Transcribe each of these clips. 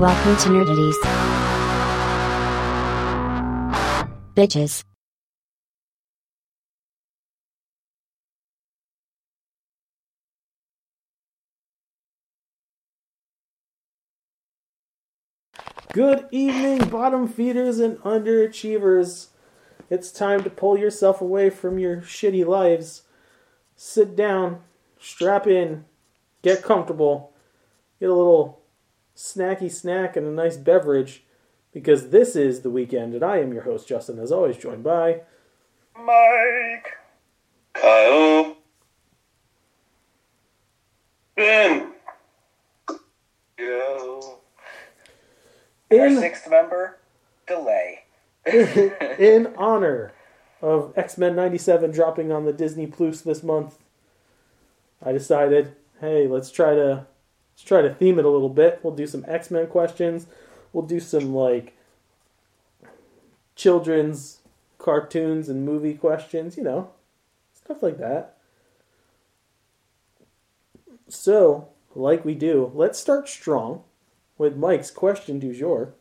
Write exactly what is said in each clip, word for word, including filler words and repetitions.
Welcome to Nerdities. Bitches. Good evening, bottom feeders and underachievers. It's time to pull yourself away from your shitty lives. Sit down, strap in, get comfortable, get a little snacky snack and a nice beverage, because this is The Weekend, and I am your host, Justin, as always, joined by... Mike. Kyle. Ben. Yo. Our In, sixth member, Delay. in honor of X-Men ninety-seven dropping on the Disney Plus this month, I decided, hey, let's try to let's try to theme it a little bit. We'll do some X-Men questions. We'll do some like children's cartoons and movie questions, you know, stuff like that. So, like we do, let's start strong with Mike's question du jour.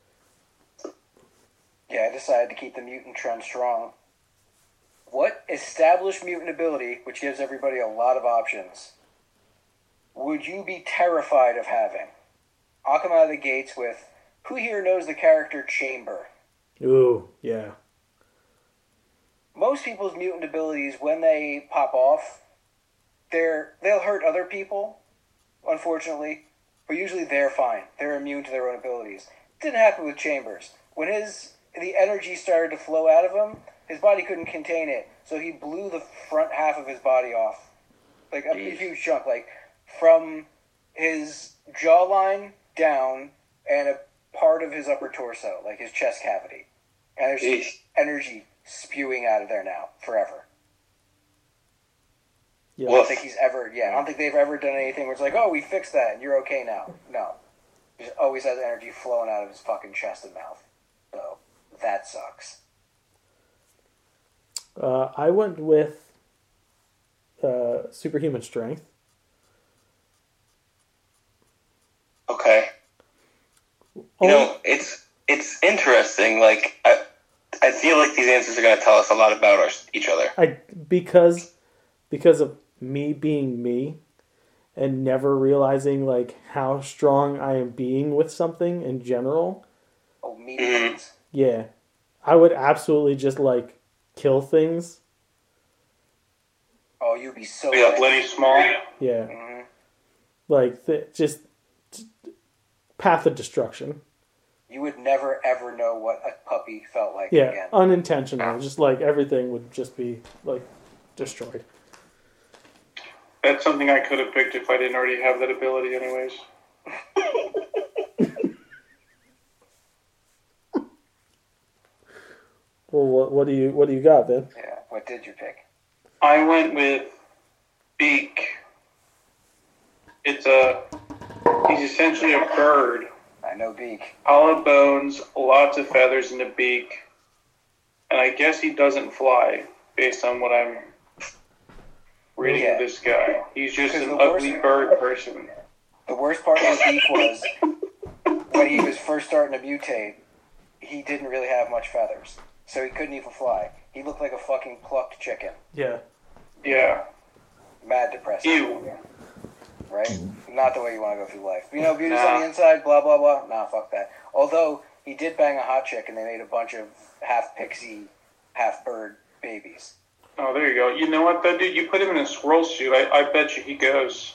Yeah, I decided to keep the mutant trend strong. What established mutant ability, which gives everybody a lot of options, would you be terrified of having? I'll come out of the gates with, who here knows the character Chamber? Ooh, yeah. Most people's mutant abilities, when they pop off, they're they'll hurt other people, unfortunately, but usually they're fine. They're immune to their own abilities. It didn't happen with Chambers. When his the energy started to flow out of him, his body couldn't contain it, so he blew the front half of his body off. Like a Jeez. huge chunk, like from his jawline down and a part of his upper torso, like his chest cavity. And there's Jeez. energy spewing out of there now, forever. Yeah. I don't think he's ever, yeah, I don't think they've ever done anything where it's like, oh, we fixed that and you're okay now. No. He just always has energy flowing out of his fucking chest and mouth. So, that sucks. Uh, I went with uh, superhuman strength. Okay. You Only- know, it's it's interesting. Like, I, I feel like these answers are going to tell us a lot about our, each other. I because because of me being me and never realizing like how strong I am being with something in general. Oh, mediums. Yeah, I would absolutely just like kill things. Oh, you'd be so We got ready. Lenny Small. Yeah, Mhm. like th- just t- path of destruction. You would never, ever know what a puppy felt like Yeah, again. unintentional. Just like everything would just be like destroyed. That's something I could have picked if I didn't already have that ability anyways. Well, what, what do you what do you got, Ben? Yeah, what did you pick? I went with Beak. It's a... He's essentially a bird. I know Beak. Hollow bones, lots of feathers in the beak. And I guess he doesn't fly, based on what I'm reading Yeah. of this guy. He's just Because an the ugly worst- bird person. The worst part with Beak was when he was first starting to mutate, he didn't really have much feathers. So he couldn't even fly. He looked like a fucking plucked chicken. Yeah. Yeah. Mad depressing. Ew. Right? Not the way you want to go through life. You know, beauty's Nah. on the inside, blah, blah, blah. Nah, fuck that. Although, he did bang a hot chick and they made a bunch of half pixie, half bird babies. Oh, there you go. You know what, though, dude? You put him in a squirrel suit, I, I bet you he goes.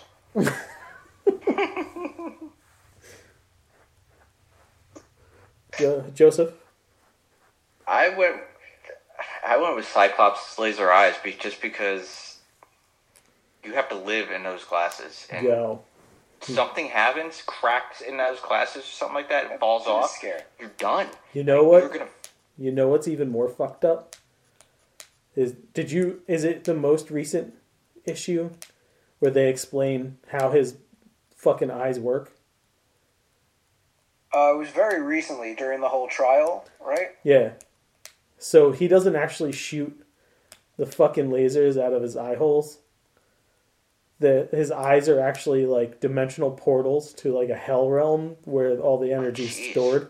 Jo- Joseph? I went, I went with Cyclops' laser eyes, be, just because you have to live in those glasses, and Go. something happens, cracks in those glasses or something like that, it falls I'm off. scared. You're done. You know You're what? gonna. You know what's even more fucked up? Is did you is it the most recent issue where they explain how his fucking eyes work? Uh, it was very recently during the whole trial, right? Yeah. So he doesn't actually shoot the fucking lasers out of his eye holes. that his eyes are actually like dimensional portals to like a hell realm where all the energy is Jeez. stored.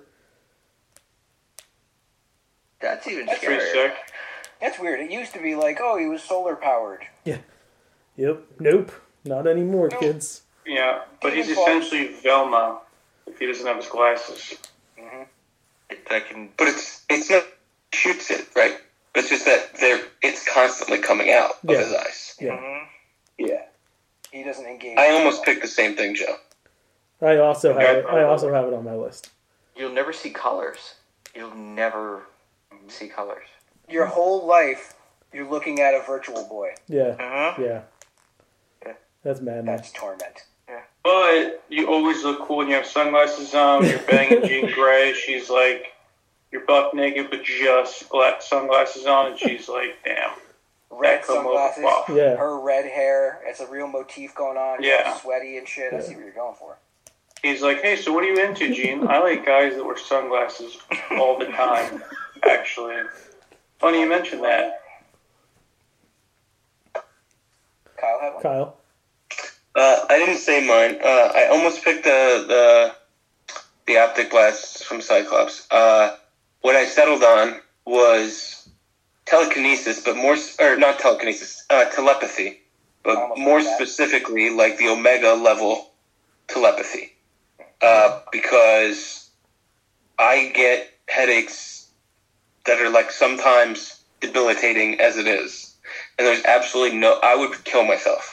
That's even That's Pretty scarier. sick. That's weird. It used to be like, oh, he was solar powered. Yep. Nope. Not anymore, Nope. kids. Yeah, but he's Demon Falls. essentially Velma if he doesn't have his glasses. hmm That can. But it's it's not shoots it right. It's just that they're it's constantly coming out of Yeah. his eyes. Yeah. Mhm. Yeah. He doesn't engage. I almost picked the same thing, Joe. I also have Okay. it. I also have it on my list. You'll never see colors. You'll never see colors. Your whole life, you're looking at a virtual boy. Yeah. Uh-huh. Yeah. Yeah. That's madness. That's torment. But you always look cool when you have sunglasses on. You're banging Jean Grey. She's like, you're buck naked with just gla- sunglasses on, and she's like, damn. Red come over, sunglasses, wow. Yeah. her red hair. It's a real motif going on. She's Yeah. all sweaty and shit. I Yeah. see what you're going for. He's like, hey, so what are you into, Gene? I like guys that wear sunglasses all the time, actually. Funny you mentioned that. Kyle had one. Kyle. Uh, I didn't say mine. Uh, I almost picked the the the optic blasts from Cyclops. Uh, what I settled on was telekinesis, but more s- or not telekinesis, uh, telepathy, but Almost more like that. specifically, like the Omega level telepathy, uh, because I get headaches that are like sometimes debilitating as it is, and there's absolutely no. I would kill myself.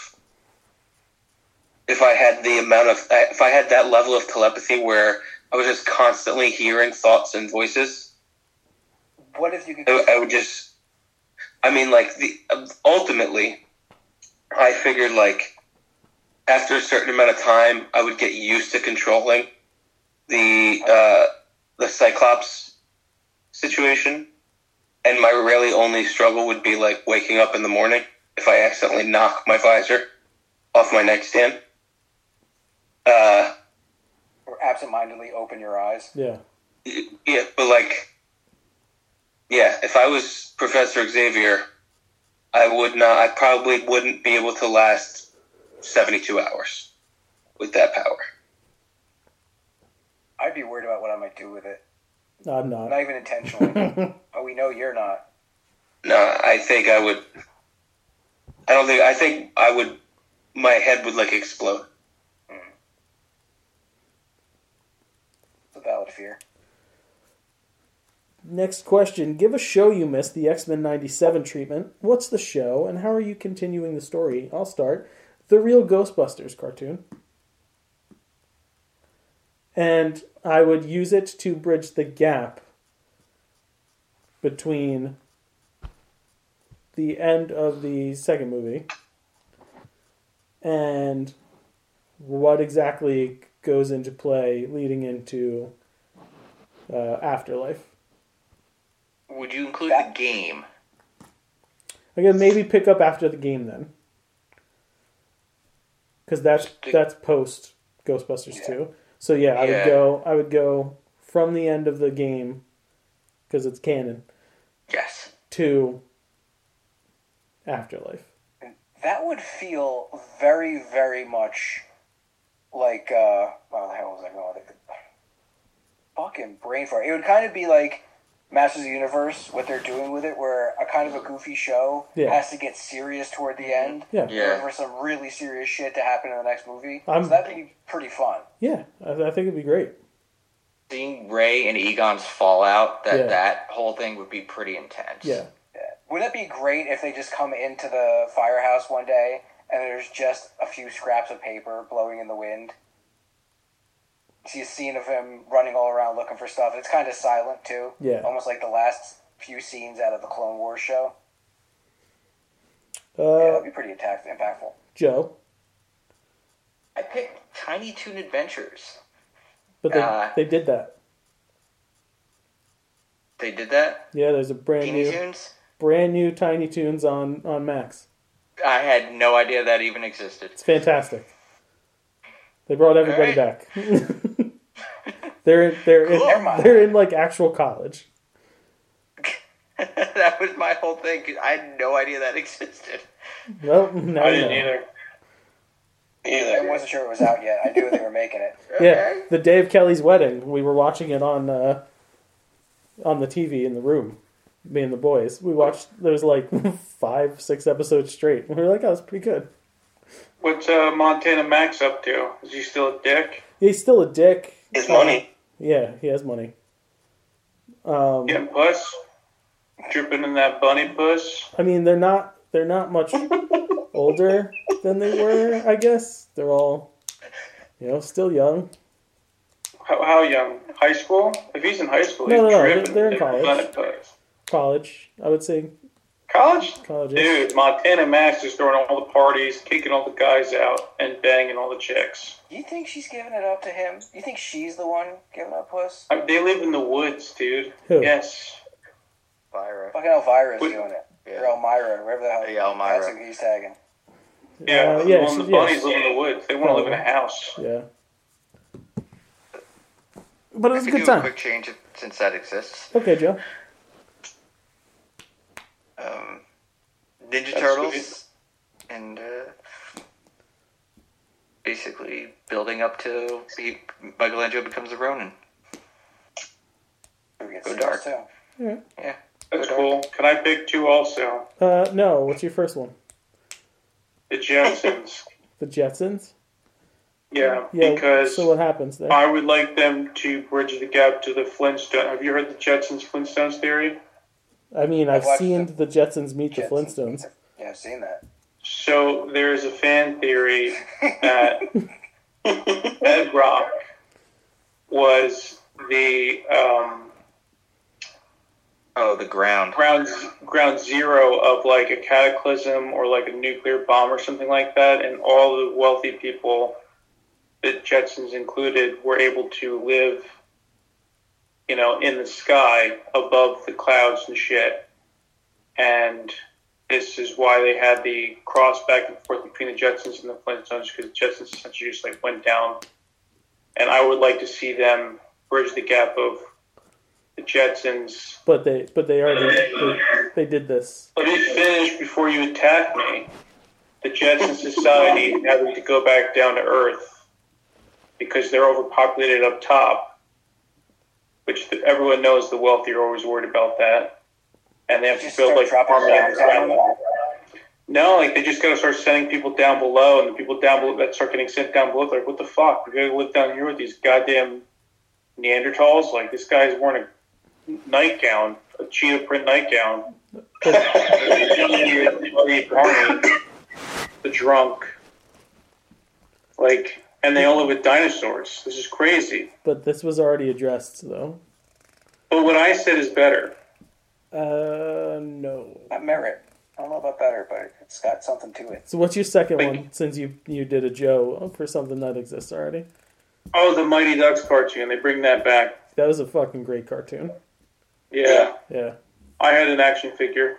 If I had the amount of, if I had that level of telepathy where I was just constantly hearing thoughts and voices, What if you could? I, I would just, I mean, like, the ultimately, I figured, like, after a certain amount of time, I would get used to controlling the, uh, the Cyclops situation, and my really only struggle would be, like, waking up in the morning if I accidentally knock my visor off my nightstand. Uh, Or absentmindedly open your eyes. Yeah. yeah, but like, yeah, if I was Professor Xavier, I would not, I probably wouldn't be able to last seventy-two hours with that power. I'd be worried about what I might do with it. I'm not. Not even intentionally. Oh, we know you're not. No, I think I would, I don't think, I think I would, my head would like explode. It's a valid fear. Next question. Give a show you missed the X-Men ninety-seven treatment. What's the show, and how are you continuing the story? I'll start. The Real Ghostbusters cartoon. And I would use it to bridge the gap between the end of the second movie and what exactly goes into play leading into uh, Afterlife. Would you include That- the game? Again, maybe pick up after the game then, because that's that's post Ghostbusters Yeah. two. So yeah, I Yeah. would go. I would go from the end of the game, because it's canon, Yes. to Afterlife. That would feel very, very much like, uh, well, the hell was I going with it? Fucking brain fart. It would kind of be like Masters of the Universe, what they're doing with it, where a kind of a goofy show Yeah. has to get serious toward the end. Yeah, Yeah. For some really serious shit to happen in the next movie. I'm- so that'd be pretty fun. yeah. I, I think it'd be great. Seeing Ray and Egon's fallout, that Yeah. that whole thing would be pretty intense. Yeah, Yeah. Wouldn't it be great if they just come into the firehouse one day and there's just a few scraps of paper blowing in the wind? See a scene of him running all around looking for stuff. It's kind of silent too. Yeah. Almost like the last few scenes out of the Clone Wars show. yeah, uh, that'd be pretty attack- impactful. Joe. I picked Tiny Toon Adventures. But they Uh, they did that. They did that? Yeah, there's a brand Teeny new Toons? brand new Tiny Toons on on Max. I had no idea that even existed. It's fantastic. They brought everybody All back. they're they're Cool. Never in, mind. they're in like actual college. That was my whole thing. 'Cause I had no idea that existed. Well, now I you didn't know. either. wasn't sure it was out yet. I knew they were making it. Yeah, the day of Kelly's wedding, we were watching it on uh, on the T V in the room. Me and the boys. We watched. There was like five, six episodes straight. We were like, "Oh, that's pretty good." What's uh, Montana Max up to? Is he still a dick? He's still a dick. His money. Yeah, he has money. Um, Getting puss? Dripping in that bunny puss? I mean, they're not. They're not much older than they were. I guess they're all, you know, still young. How, how young? High school? If he's in high school, No, he's no, no, dripping. they're in in college. bunny puss. College, I would say. College? Colleges. Dude, Montana Max is throwing all the parties, kicking all the guys out, and banging all the chicks. You think she's giving it up to him? You think she's the one giving up puss? I mean, they live in the woods, dude. Who? Yes. Elvira. Fucking Elvira's Wait. doing it. Yeah. Or Elmira, wherever the hell Yeah, Elmira. that's who he's tagging. Yeah, Uh, yeah, well, she- the yeah, bunnies she- live in the woods. They want to live in a house. Yeah. But it I was a could good do a time. quick change if- since that exists. Okay, Joe. Um, Ninja That's Turtles, sweet. and uh, basically building up to be, Michelangelo becomes a Ronin. We get Go singles, dark. too. Yeah. Yeah, That's Go cool. Can I pick two also? Uh, no. What's your first one? The Jetsons. The Jetsons. Yeah, Yeah. because So what happens there? I would like them to bridge the gap to the Flintstones. Have you heard the Jetsons Flintstones theory? I mean, I've I've watched seen the the Jetsons meet the Jetsons. Flintstones. Yeah, I've seen that. So there's a fan theory that Bedrock was the um, Oh, the ground. ground ground zero of like a cataclysm or like a nuclear bomb or something like that, and all the wealthy people, the Jetsons included, were able to live, you know, in the sky above the clouds and shit. And this is why they had the cross back and forth between the Jetsons and the Flintstones, because the Jetsons essentially just like went down. And I would like to see them bridge the gap of the Jetsons. But they, but they already, they, they did this. Let me finish before you attack me. The Jetson Society having to go back down to Earth because they're overpopulated up top, which the, everyone knows the wealthy are always worried about that. And they have Just to build start like dropping farmlands bombs on around them? them. No, like they just gotta start sending people down below, and the people down below that start getting sent down below, they're like, what the fuck? We're gonna live down here with these goddamn Neanderthals? Like, this guy's wearing a nightgown, a cheetah print nightgown. The drunk. Like, and they all live with dinosaurs. This is crazy. But this was already addressed, though. But what I said is better. Uh, no. Not merit. I don't know about better, but it's got something to it. So what's your second Wait. one? Since you you did a Joe for something that exists already. Oh, the Mighty Ducks cartoon. They bring that back. That was a fucking great cartoon. Yeah. Yeah, I had an action figure.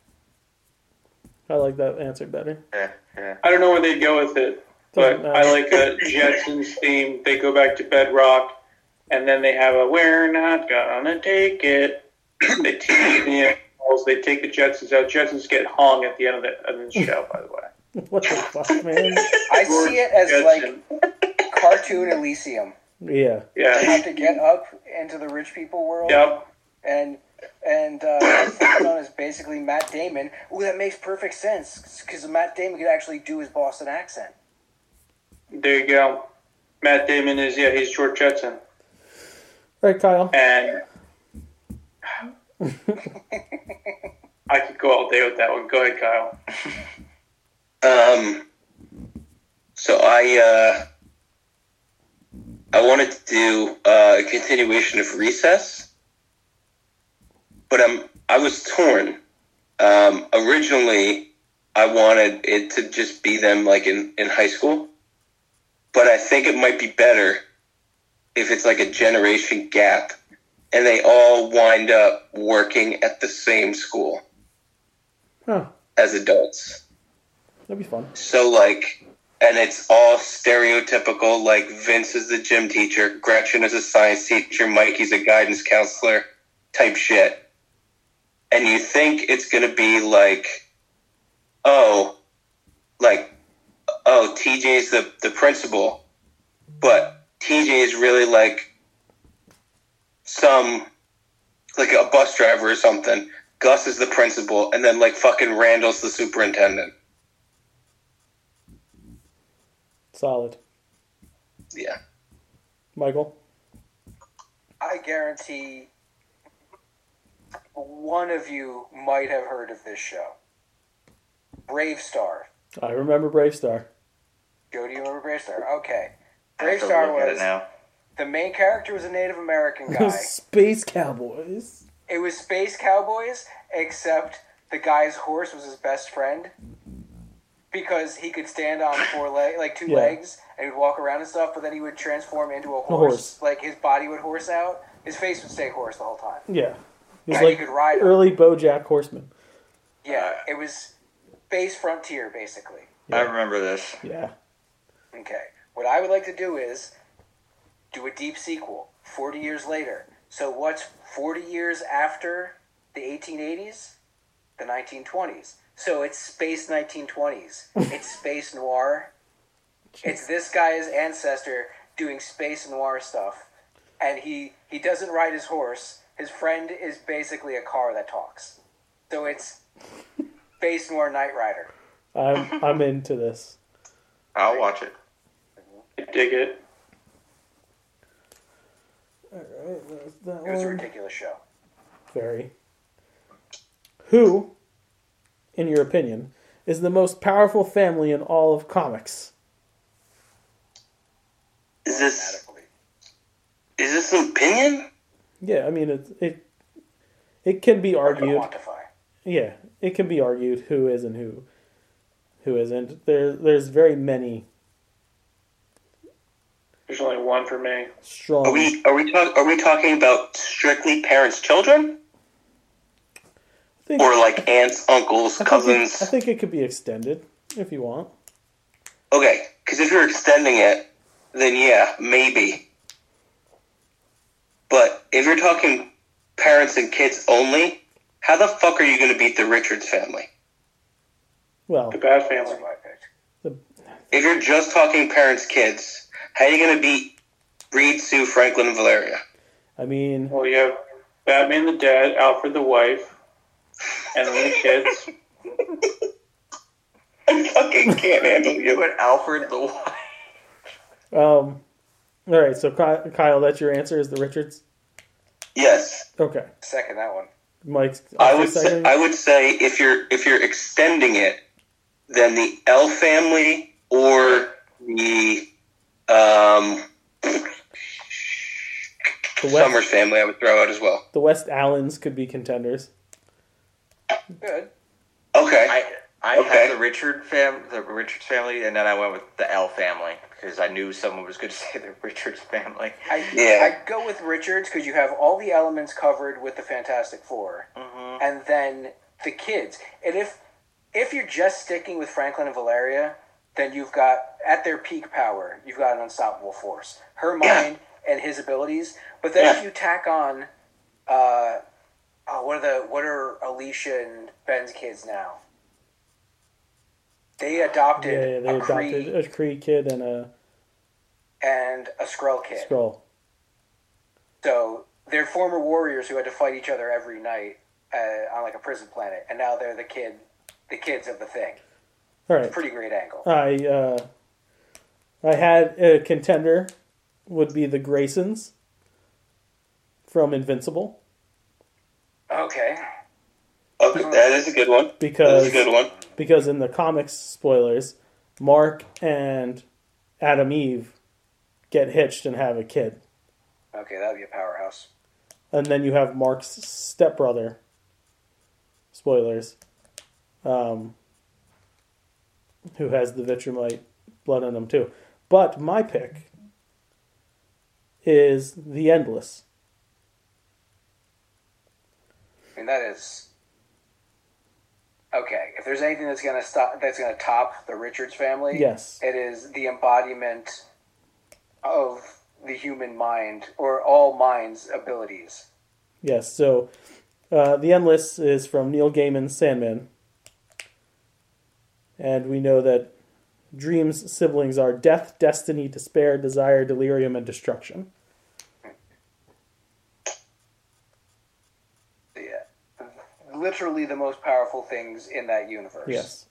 I like that answer better. Yeah, yeah. I don't know where they'd go with it, but Doesn't I matter. like a Jetsons theme. They go back to Bedrock, and then they have a "We're not gonna take it." They take the animals. They take the Jetsons out. Jetsons get hung at the end of the, of the show. By the way, What the fuck, man? I see it as Jetson. like cartoon Elysium. Yeah. They Yeah. have to get up into the rich people world, Yep. and and uh, Flintstone is basically Matt Damon. Ooh, that makes perfect sense because Matt Damon could actually do his Boston accent. There you go. Matt Damon is yeah. He's George Jetson, All right, Kyle. and I could go all day with that one. Go ahead, Kyle. Um, so I uh, I wanted to do uh, a continuation of Recess, but I'm I was torn. Um, originally, I wanted it to just be them like in, in high school, but I think it might be better if it's like a generation gap, and they all wind up working at the same school Huh. as adults. That'd be fun. So, like, and it's all stereotypical, like, Vince is the gym teacher, Gretchen is a science teacher, Mikey's a guidance counselor type shit. And you think it's going to be like, oh, like, oh, T J's the, the principal, but T J is really like some, like a bus driver or something. Gus is the principal, and then like fucking Randall's the superintendent. Solid. Yeah. Michael? I guarantee one of you might have heard of this show. Brave Star. I remember Brave Star. Joe, do you remember Brave Star? Okay. I Brave have to Star look at it was, now. the main character was a Native American guy. Space Cowboys. It was Space Cowboys, except the guy's horse was his best friend. Because he could stand on four legs, like two Yeah. legs, and he'd walk around and stuff, but then he would transform into a horse. horse. Like, his body would horse out. His face would stay horse the whole time. Yeah. He was And like you could ride him. early BoJack Horseman. Yeah, it was Space Frontier, basically. I remember this. Yeah. Okay. What I would like to do is do a deep sequel, forty years later. So what's forty years after the eighteen eighties? The nineteen twenties. So it's Space nineteen twenties. It's space noir. It's this guy's ancestor doing space noir stuff. And he, he doesn't ride his horse. His friend is basically a car that talks. So it's Space Noir Knight Rider. I'm I'm into this. I'll watch it. I dig it. Alright, that's that It was a one. ridiculous show. Very. Who, in your opinion, is the most powerful family in all of comics? Is this Automatically. is this an opinion? Yeah, I mean it it it can be Hard to argued. quantify. Yeah, it can be argued who is and who who isn't. There there's very many There's only one for me. strong Are we are we talk, are we talking about strictly parents, children, I think, or like aunts, uncles, I think cousins? it, I think it could be extended if you want. Okay, because if you're extending it, then yeah, maybe. But if you're talking parents and kids only, how the fuck are you going to beat the Richards family? Well, The Bad That's Family. what I picked. If you're just talking parents, kids, how are you going to beat Reed, Sue, Franklin, and Valeria? I mean, Well, you have Batman the dad, Alfred the wife, and then the kids. I fucking can't handle you. But Alfred the Wife. um, all right. So Ky- Kyle, that's your answer. Is the Richards? Yes, Okay, Second that one. Mike's. I after would say, second? I would say if you're if you're extending it, then the L family or the um, the West, Summers family, I would throw out as well. the West Allens could be contenders. Good. Okay. I I Okay. had the Richard fam the Richards family, and then I went with the L family because I knew someone was going to say the Richards family. I, Yeah. I'd go with Richards because you have all the elements covered with the Fantastic Four. Mm-hmm. And then the kids. And if if you're just sticking with Franklin and Valeria, then you've got, at their peak power, you've got an unstoppable force. Her mind and his abilities. But then Yeah. if you tack on, uh, oh, what are the what are Alicia and Ben's kids now? They adopted, Yeah, yeah, they a adopted Kree a Kree kid and a and a Skrull kid. Skrull. So they're former warriors who had to fight each other every night uh, on like a prison planet, and now they're the kid, the kids of the Thing. All right. Pretty great angle. I uh, I had a contender would be the Graysons from Invincible Okay. Okay, that is a good one. That because is a good one. because in the comics spoilers, Mark and Adam Eve get hitched and have a kid, Okay, that would be a powerhouse. and then you have Mark's stepbrother. Spoilers. Um, who has the Vitramite blood in him too? But my pick is the Endless. I mean, that is okay. If there's anything that's gonna stop, that's gonna top the Richards family, Yes. it is the embodiment of the human mind or all minds' abilities. Yes, so uh, The Endless is from Neil Gaiman's Sandman. And we know that Dream's siblings are Death, Destiny, Despair, Desire, Delirium, and Destruction. Yeah. Literally the most powerful things in that universe. Yes.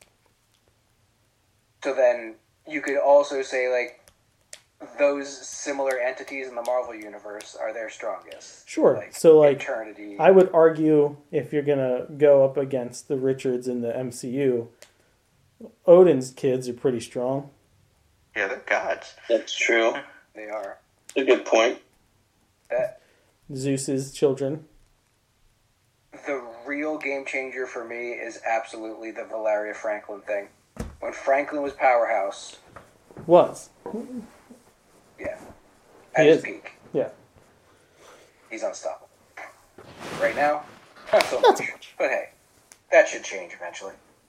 So then you could also say, like, those similar entities in the Marvel universe are their strongest. Sure. Like, so, like, Eternity. I would argue if you're going to go up against the Richards in the M C U, Odin's kids are pretty strong. Yeah, they're gods. That's true. They are. That's a good point. That Zeus's children. The real game changer for me is absolutely the Valeria Franklin thing. When Franklin was powerhouse, Was. yeah, He at his is. peak, Yeah. he's unstoppable. Right now, not so Not so much. much. But hey, that should change eventually.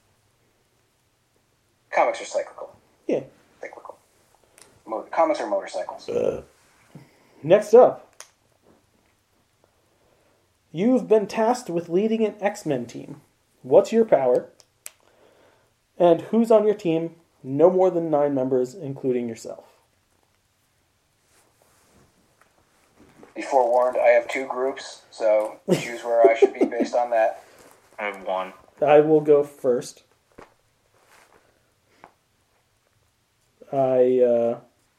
Comics are cyclical. Yeah. Cyclical. Mo- comics are motorcycles. Next up. You've been tasked with leading an X-Men team. What's your power? And who's on your team? No more than nine members, including yourself. Be forewarned, I have two groups, so choose where I should be based on that. I have one. I will go first. I, uh...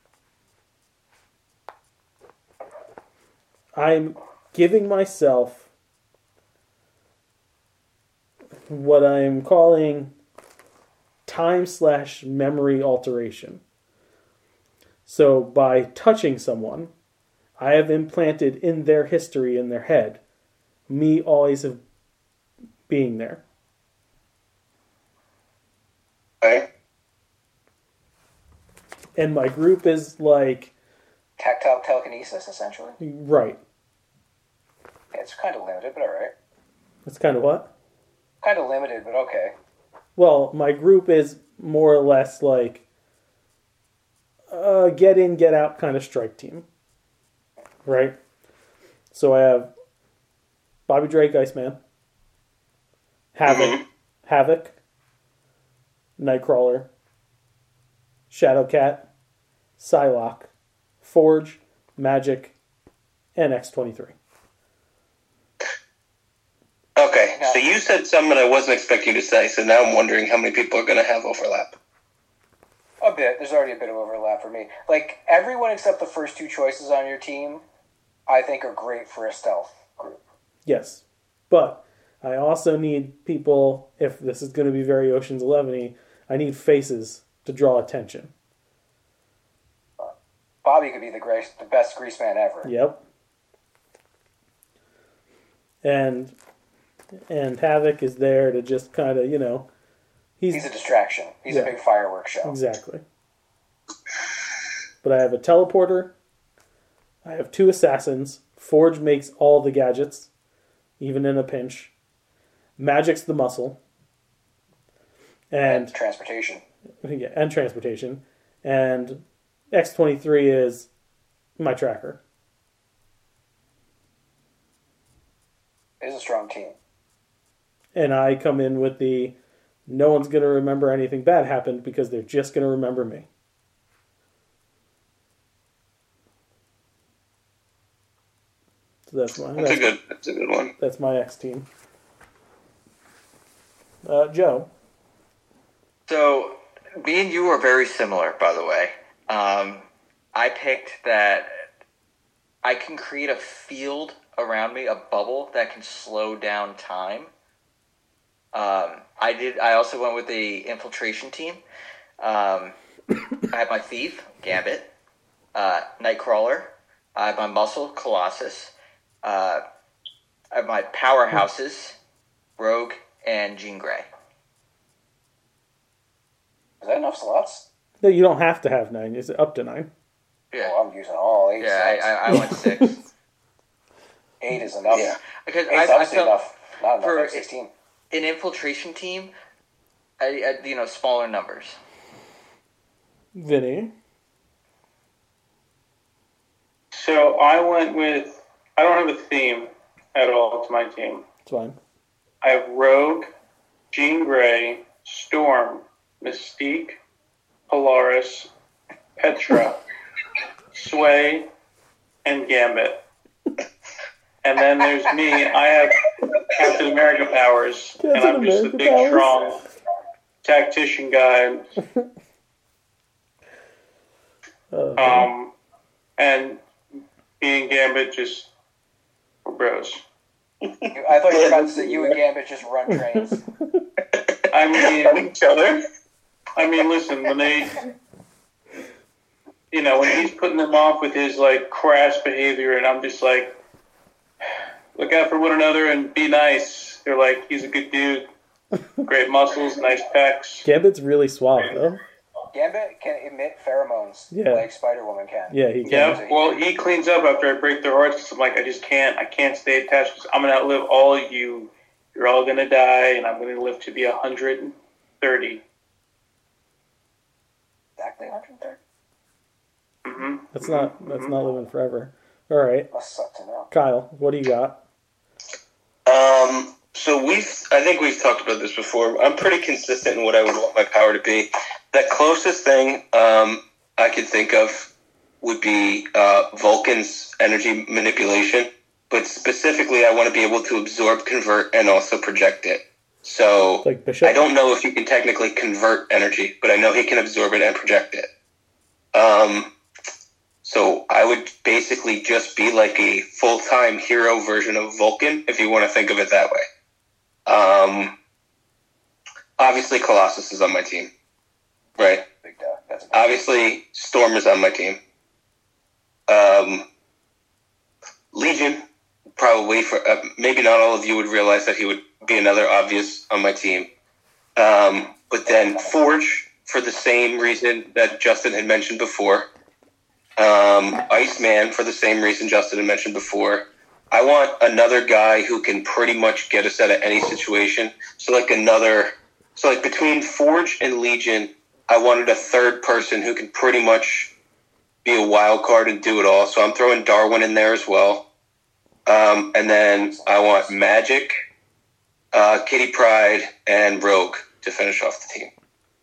I'm giving myself what I'm calling time slash memory alteration. So by touching someone, I have implanted in their history, in their head, me always have being there. Okay. And my group is like, Tactile telekinesis, essentially. right. Yeah, it's kind of limited, but alright. That's kind of what? Kind of limited, but okay. Well, my group is more or less like a get in, get out kind of strike team. Right? So I have Bobby Drake, Iceman, Havoc, Mhm. Havoc, Nightcrawler, Shadowcat, Psylocke, Forge, Magic, and X twenty-three. Okay, so you said something I wasn't expecting you to say, so now I'm wondering how many people are going to have overlap. A bit. There's already a bit of overlap for me. Like, everyone except the first two choices on your team, I think are great for a stealth group. Yes. But I also need people, if this is going to be very Ocean's Eleven-y, I need faces to draw attention. Bobby could be the great, the best grease man ever. Yep. And and Havoc is there to just kind of, you know, he's, He's a distraction. He's Yeah. a big fireworks show. exactly. But I have a teleporter. I have two assassins. Forge makes all the gadgets, even in a pinch. Magic's the muscle. And Transportation. yeah, and transportation. And X twenty-three is my tracker. It is a strong team. And I come in with the no one's going to remember anything bad happened because they're just going to remember me. So that's my That's a that's, good. That's a good one. that's my X team. Uh, Joe. So, me and you are very similar, by the way. Um, I picked that I can create a field around me, a bubble that can slow down time. Um, I did. I also went with the infiltration team. Um, I have my thief, Gambit, uh, Nightcrawler. I have my muscle, Colossus. Uh, I have my powerhouses, Rogue and Jean Grey. Is that enough slots? No, you don't have to have nine. It's up to nine. Yeah, Oh, I'm using all eight yeah. I, slots. I, I went six. Eight is enough. Yeah. Because Eight's I, I obviously felt enough. Not enough. for- Like sixteen. an infiltration team, I, I, you know, smaller numbers. Vinny. So I went with, I don't have a theme at all to my team. It's fine. I have Rogue, Jean Grey, Storm, Mystique, Polaris, Petra, Sway, and Gambit. And then there's me. I have Captain America powers, Captain and I'm just America a big, powers? strong tactician guy. Uh, Um, and me and Gambit just were bros. I thought you were about to say you and Gambit just run trains. I mean, each other. I mean, listen, when they, you know, when he's putting them off with his like crass behavior, and I'm just like, look out for one another and be nice. They're like, he's a good dude, great muscles, nice pecs. Gambit's really suave, though. Gambit can emit pheromones Yeah. like Spider-Woman can. Yeah, he can. Yeah, well, he cleans up after I break their hearts because I'm like, I just can't, I can't stay attached. 'Cause I'm gonna outlive all of you. You're all gonna die, and I'm gonna live to be one hundred thirty. Exactly one hundred thirty? Mm-hmm. That's not that's not living forever. All right, Must suck to know. Kyle, what do you got? Um, so we've, I think we've talked about this before. I'm pretty consistent in what I would want my power to be. The closest thing um, I could think of would be uh, Vulcan's energy manipulation, but specifically I want to be able to absorb, convert, and also project it. So Like Bishop? I don't know if he can technically convert energy, but I know he can absorb it and project it. Um, so I would basically just be like a full-time hero version of Vulcan, if you want to think of it that way. Um, obviously, Colossus is on my team, right? Big duh. That's a Obviously, Storm is on my team. Um, Legion, probably for uh, maybe not all of you would realize that he would be another obvious on my team. Um, but then Forge, for the same reason that Justin had mentioned before. Um, Iceman, for the same reason Justin had mentioned before. I want another guy who can pretty much get us out of any situation. So like another, so like between Forge and Legion, I wanted a third person who can pretty much be a wild card and do it all. So I'm throwing Darwin in there as well. Um, and then I want Magic, uh, Kitty Pryde, and Rogue to finish off the team.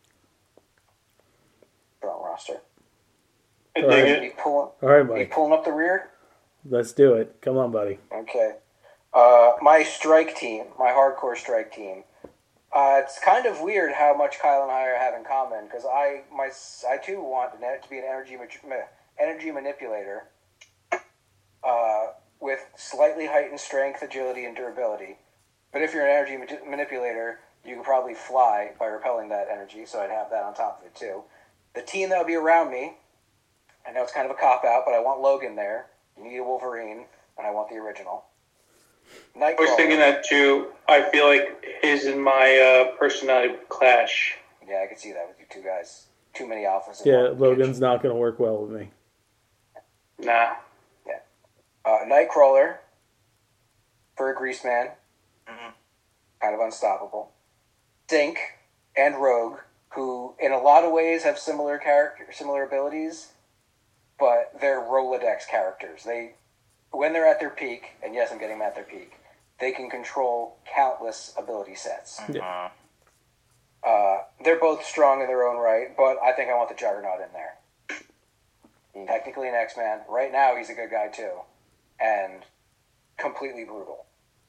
strong roster. I All dig right. it. Be pulling, All right, be Mike, pulling up the rear? let's do it. Come on, buddy. Okay. Uh, my strike team, my hardcore strike team. Uh, it's kind of weird how much Kyle and I are have in common because I, my, I too want to be an energy ma- energy manipulator uh, with slightly heightened strength, agility, and durability. But if you're an energy ma- manipulator, you could probably fly by repelling that energy, so I'd have that on top of it too. The team that would be around me, I know it's kind of a cop-out, but I want Logan there. You need a Wolverine, and I want the original. I was thinking that too. I feel like his and my uh, personality would clash. Yeah, I could see that with you two guys. Too many alphas. in Yeah, one Logan's kitchen. not going to work well with me. Nah. Uh, Nightcrawler for a Grease Man. Mhm. Kind of unstoppable. Sync and Rogue, who in a lot of ways have similar character, similar abilities, but they're Rolodex characters. They, when they're at their peak, and yes, I'm getting them at their peak, they can control countless ability sets. Mhm. Uh, they're both strong in their own right, but I think I want the Juggernaut in there. He's technically an X-Man. Right now, he's a good guy too, and completely brutal.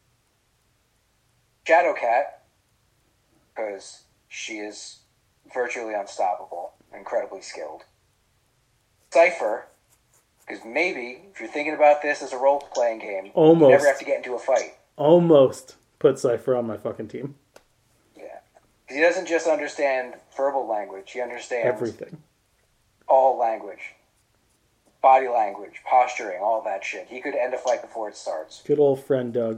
Shadowcat, because she is virtually unstoppable, incredibly skilled. Cypher, because maybe if you're thinking about this as a role-playing game, Almost. you never have to get into a fight. Almost put Cypher on my fucking team. Yeah, because he doesn't just understand verbal language; he understands Everything. all language, body language, posturing, all that shit. He could end a fight before it starts. Good old friend Doug.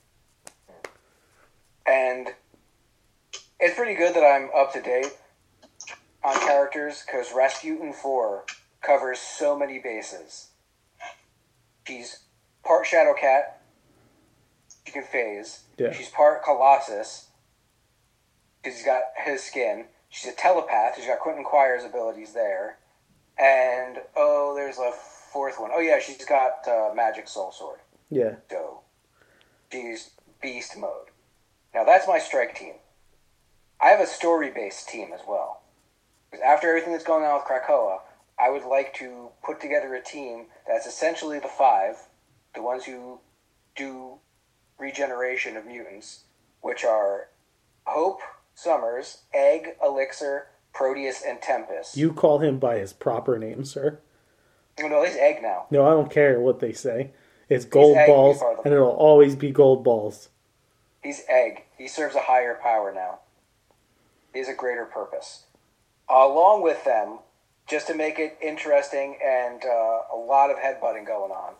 And it's pretty good that I'm up to date on characters because Rasputin four covers so many bases. She's part Shadowcat. She can phase. Yeah. She's part Colossus because he's got his skin. She's a telepath. She's got Quentin Quire's abilities there. And, oh, there's a fourth one. Oh, yeah, she's got uh, Magic Soul Sword. Yeah. So, she's beast mode. Now, that's my strike team. I have a story-based team as well. Because after everything that's going on with Krakoa, I would like to put together a team that's essentially the five, the ones who do regeneration of mutants, which are Hope, Summers, Egg, Elixir, Proteus, and Tempest. You call him by his proper name, sir. Oh, no, he's Egg now. No, I don't care what they say. It's gold Egg balls, before them. and it'll always be gold balls. He's Egg. He serves a higher power now. He has a greater purpose. Along with them, just to make it interesting and uh, a lot of headbutting going on,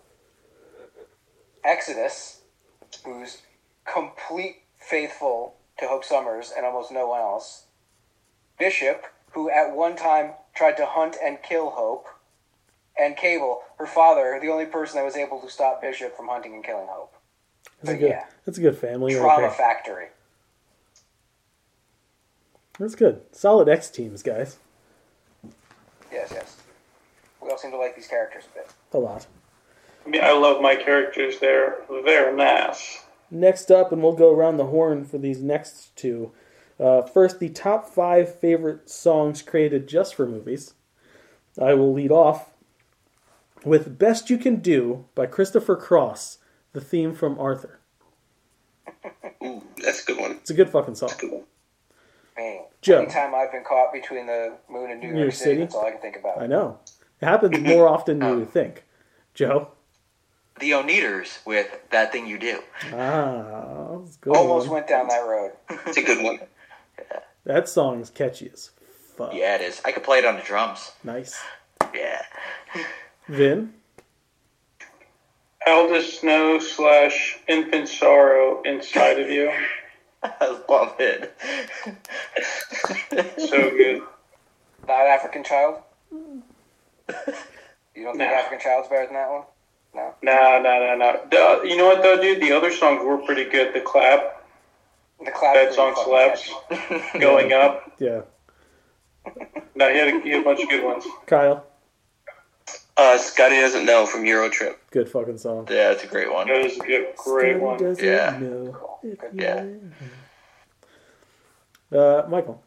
Exodus, who's complete faithful to Hope Summers and almost no one else. Bishop, who at one time tried to hunt and kill Hope. And Cable, her father, the only person that was able to stop Bishop from hunting and killing Hope. That's So a good. yeah, That's a good family. right trauma there. factory. That's good. Solid X teams, guys. Yes, yes. We all seem to like these characters a bit. A lot. I mean, I love my characters. They're they're nice. Next up, and we'll go around the horn for these next two. Uh, first, the top five favorite songs created just for movies. I will lead off with Best You Can Do by Christopher Cross, the theme from Arthur. Ooh, that's a good one. It's a good fucking song. That's a good one. Man, Joe. anytime I've been caught between the moon and New, New York York City, City? that's all I can think about. I know. It happens more often than you would think. Joe? The Oneaters with That Thing You Do. Ah, that's a good Almost one. went down that road. It's a good one. That song is catchy as fuck. Yeah, it is. I could play it on the drums. Nice. Yeah. Vin? Eldest Snow slash Infant Sorrow Inside of You. I love it. So good. Not African Child? You don't think No. African Child's better than that one? No. No, no, no, no. The, you know what though, dude? The other songs were pretty good. The clap, The clap that song slaps. Going up. Yeah. No, he had, a, he had a bunch of good ones. Kyle? Uh, Scotty Doesn't Know from Eurotrip. Good fucking song. Yeah, it's a great one. That was a good, great one. Doesn't Yeah. know if Good. Yeah. you- Uh, Michael?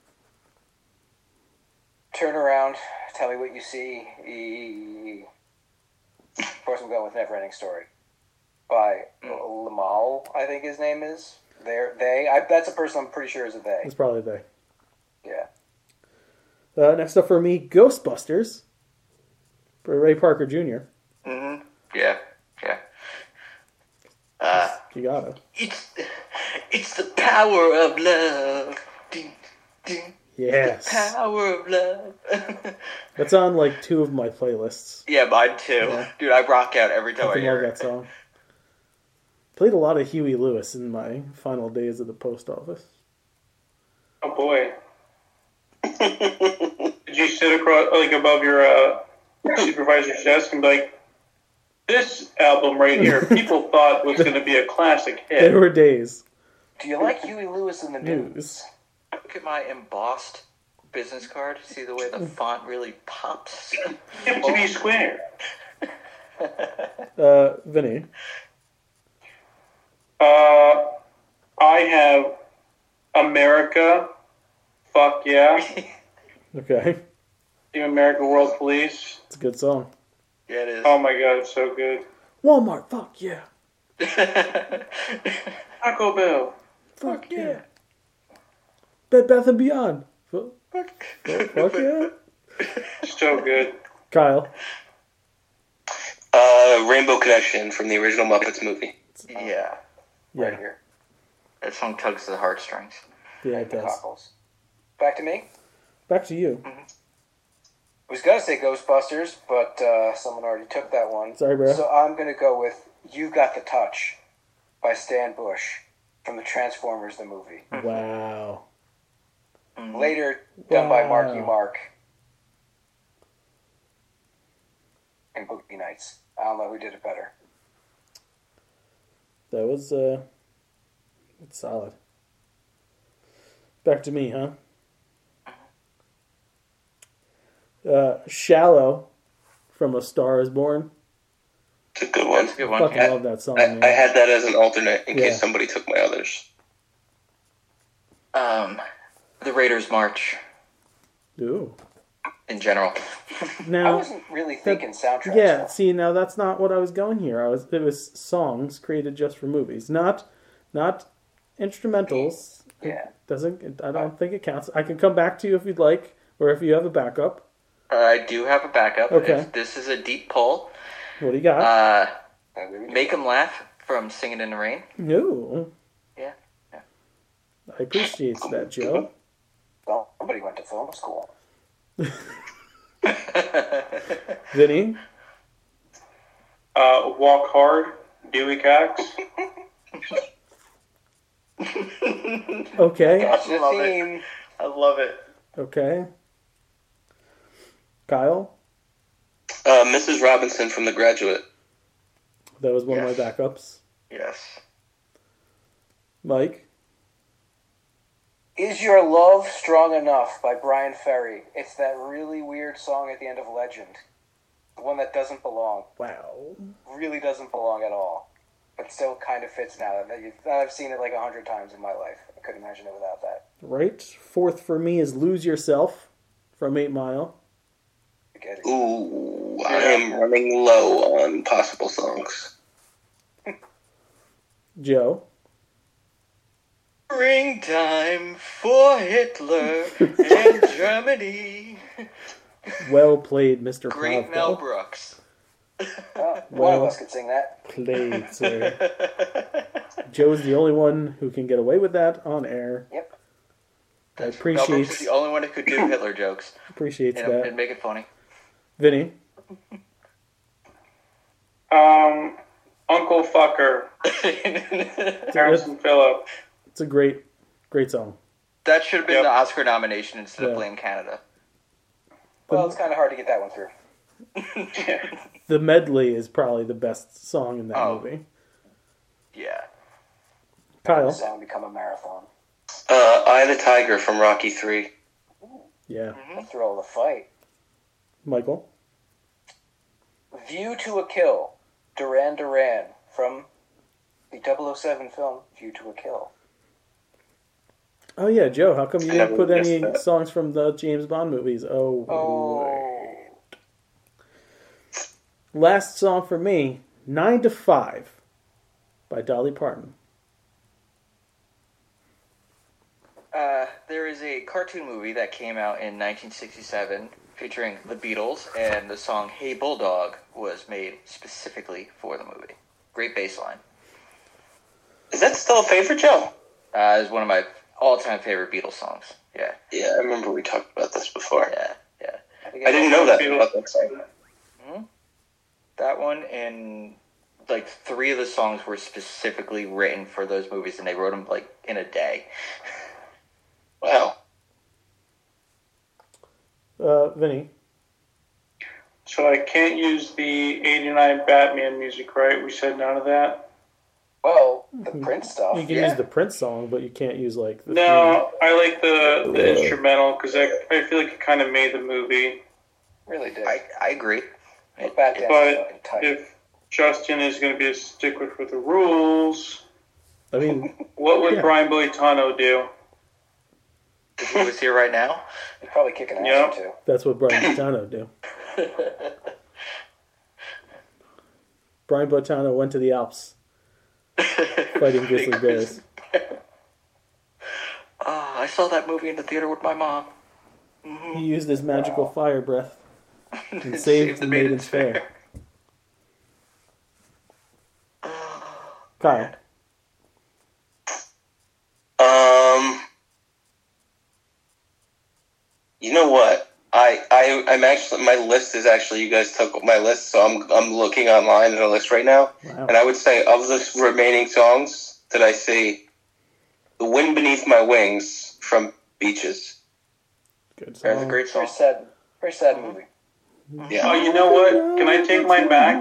Turn around, tell me what you see. E- Of course, I'm going with Neverending Story by Lamal, I think his name is. They're, they. I, that's a person I'm pretty sure is a they. It's probably they. Yeah. Uh, next up for me, Ghostbusters. For Ray Parker Junior hmm Yeah, yeah. Uh, You got it. it's it's the power of love. Ding, ding. Yes. Power of love. That's on like two of my playlists. Yeah, mine too. Yeah. Dude, I rock out every time I Fucking love hear that it. song. Played a lot of Huey Lewis in my final days at the post office. Oh boy. Did you sit across, like above your uh, supervisor's desk and be like, this album right here, people thought was going to be a classic There hit. were days. Do you like Huey Lewis in the news? News. Look at my embossed business card. See the way the font really pops? Hip to be square. Uh, Vinny. Uh, I have America. Fuck yeah. Okay. Team America World Police. It's a good song. Yeah, it is. Oh my god, it's so good. Walmart, fuck yeah. Taco Bell. Fuck yeah. Bed Bath and Beyond. Fuck, fuck, fuck yeah. So good. Kyle. Uh, Rainbow Connection from the original Muppets movie. Yeah. Right Yeah. here. That song tugs at the heartstrings. Yeah, it The does. cockles. Back to me. Back to you. I was going to say Ghostbusters, but uh, someone already took that one. Sorry, bro. So I'm going to go with You Got the Touch by Stan Bush from the Transformers, the movie. Wow. Mhm. Later done by Wow. Marky Mark and Boogie Nights. I don't know who did it better. That was, uh, it's solid. Back to me, huh? Uh, Shallow from A Star Is Born. It's a good one. That's a good one. Fucking Yeah. love that song, I, man. I had that as an alternate in Yeah. case somebody took my others. Um, the Raiders March. Ooh. in general. Now, I wasn't really thinking soundtracks. yeah, though. see, now that's not what I was going here. I was it was songs created just for movies, not not instrumentals. It Yeah. doesn't it, I don't think it counts. I can come back to you if you'd like, or if you have a backup. Uh, I do have a backup. Okay. If this is a deep pull. What do you got? Uh, Uh, we would do Make that. 'em Laugh from Singing in the Rain. No, Yeah. yeah. I appreciate that, Joe. Well, somebody went to film school. Vinny, Uh, Walk Hard, Dewey Cox. okay, That's the love it. theme. I love it. okay. Kyle, Uh, Missus Robinson from The Graduate. that was one Yes. of my backups. Yes. Mike, Is Your Love Strong Enough by Brian Ferry. It's that really weird song at the end of Legend. The one that doesn't belong. wow. Really doesn't belong at all. But still kind of fits now. That you- I've seen it like a hundred times in my life. I couldn't imagine it without that. Right. Fourth for me is Lose Yourself from Eight Mile. Forget it. Ooh, I am running low on possible songs. Joe, Springtime for Hitler and Germany. well played, Mister Great Mel Plavko. Brooks. Oh, one Well- of us could sing that. Played, sir. Joe's the only one who can get away with that on air. Yep. I Mel Brooks appreciate is the only one who could do Hitler jokes appreciates and, that. and make it funny. Vinny, Um, Uncle Fucker, Harrison Phillip. it's a great, great song. That should have been Yep. the Oscar nomination instead Yeah. of Blame Canada. Well, it's kind of hard to get that one through. The medley is probably the best song in that Oh. movie. Yeah. Kyle, Sound become a marathon. Uh, Eye the Tiger from Rocky three. yeah. Through all the fight. Michael, View to a Kill. Duran Duran from the double oh seven film View to a Kill. oh yeah, Joe. How come you I didn't never put any guessed that. songs from the James Bond movies? Oh, Oh. last song for me, Nine to Five by Dolly Parton. Uh, there is a cartoon movie that came out in nineteen sixty-seven featuring the Beatles, and the song Hey Bulldog was made specifically for the movie. Great bass line. Is that still a favorite, Joe? Uh, it's one of my all-time favorite Beatles songs. Yeah, Yeah, I remember we talked about this before. yeah, yeah. I didn't know that about that song. That one, and like three of the songs were specifically written for those movies, and they wrote them like in a day. Wow. Uh, Vinny, So I can't use the eighty-nine Batman music, right? We said none of that? Well, the Prince stuff. you can yeah. use the Prince song, but you can't use like the No, I like the, the instrumental because I, I feel like it kind of made the movie. Really did. I I agree. The Bat Dance But is fucking tight. if Justin is going to be a stickler for the rules, I mean, what would Yeah. Brian Boitano do? If he was here right now, He's probably kicking ass Yeah. or two. that's what Brian Botano do. Brian Botano went to the Alps fighting grizzly bears. Ah, I saw that movie in the theater with my mom. He used his magical fire breath and saved the Maiden's Fair. Kyle, Um, you know what? I, I, I'm actually, my list is actually, you guys took my list, so I'm, I'm looking online at a list right now. wow. And I would say of the remaining songs that I see, The Wind Beneath My Wings from Beaches. Good That's a song. great song. Very sad. Very sad movie. Yeah. Oh, you know what? Can I take mine back?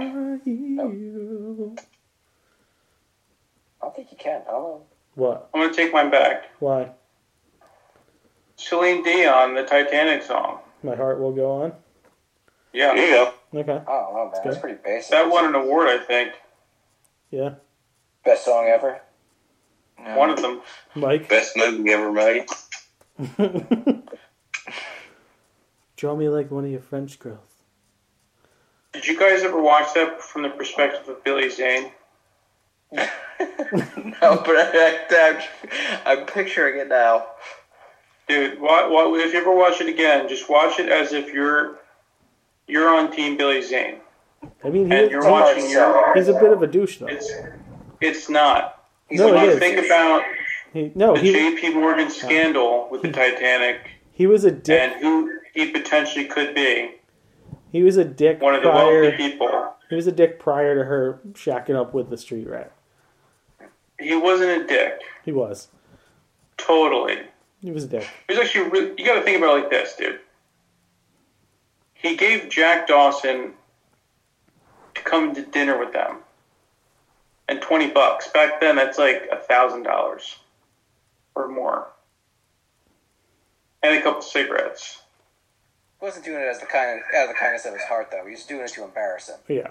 I don't think you can. I don't know. What? I'm going to take mine back. Why? Celine Dion, the Titanic song. My heart will go on. There Yeah. you go. Okay. I don't know, man. That's Okay. pretty basic. That won an award, I think. Yeah. Best song ever. No. One of them. Mike. Best movie ever made. Draw me like one of your French girls. Did you guys ever watch that from the perspective of Billy Zane? No, but I, I, I'm picturing it now. Dude, why, why, if you ever watch it again, just watch it as if you're you're on Team Billy Zane. I mean, And he, you're watching your... he's a bit of a douche, though. It's, it's not. No, when it you is. think about He, no, the he, J P Morgan scandal with the Titanic he was a dick. and who he potentially could be, He was a dick one of the prior. wealthy people. He was a dick prior to her shacking up with the street rat. He wasn't a dick. He was. Totally. He was a dick. He was actually really, you got to think about it like this, dude. He gave Jack Dawson to come to dinner with them, and twenty bucks back then. That's like a thousand dollars or more, and a couple cigarettes. He wasn't doing it as the kind of, out of the kindness of his heart, though. He was doing it to embarrass him. Yeah.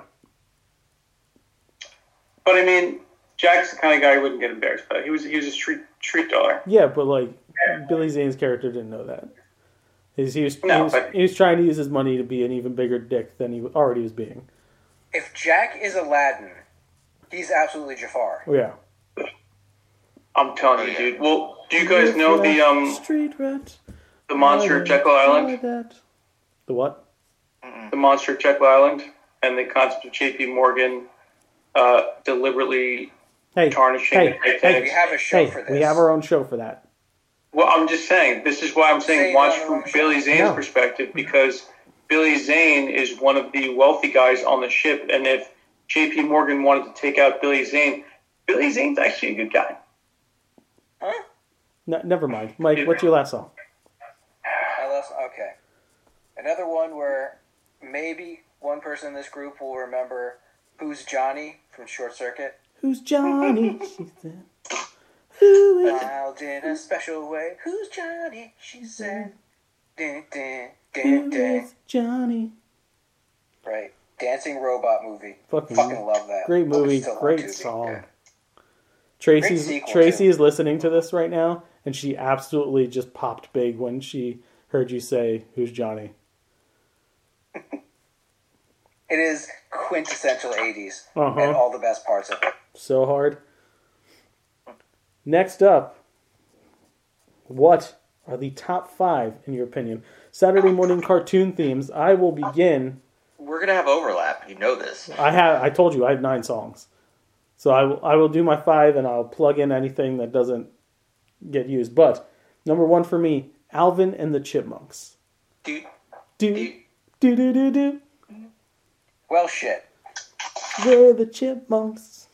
But I mean, Jack's the kind of guy who wouldn't get embarrassed by it. He was he was a street street dollar. Yeah, but like Billy Zane's character didn't know that. He's, he, was, No, he, was, but- he was trying to use his money to be an even bigger dick than he already was being. If Jack is Aladdin, he's absolutely Jafar. Oh, yeah. I'm telling you, dude. Well, do you guys know the um Street rat. the monster of Jekyll Island? That. The what? The monster of Jekyll Island and the concept of J P Morgan uh, deliberately Hey, tarnishing hey, the We Titanic. have a show hey, for this. we have our own show for that. Well, I'm just saying, this is why I'm Say saying it watch on the from wrong Billy show. Zane's No. perspective, because Billy Zane is one of the wealthy guys on the ship, and if J P Morgan wanted to take out Billy Zane, Billy Zane's actually a good guy. Huh? No, never mind. Mike, what's your last song? I lost, okay. Another one where maybe one person in this group will remember Who's Johnny from Short Circuit. Who's Johnny? She said. Who is... Smiled in a special way. Who's Johnny? She said. Dun, dun, dun, Who dun. is Johnny? Right. Dancing Robot movie. Fucking, Fucking love that. great But it's movie, still on great Tubi. song. Good. Tracy's Great sequel, Tracy too. is listening to this right now, and she absolutely just popped big when she heard you say, "Who's Johnny?" It is quintessential eighties. Uh-huh. And all the best parts of it. So hard. Next up, what are the top five, in your opinion, Saturday morning cartoon themes? I will begin. We're gonna have overlap. You know this. I have. I told you I have nine songs, so I will. I will do my five, and I'll plug in anything that doesn't get used. But number one for me, Alvin and the Chipmunks. Dude, Do dude. do do do do. Well, shit. We're the Chipmunks.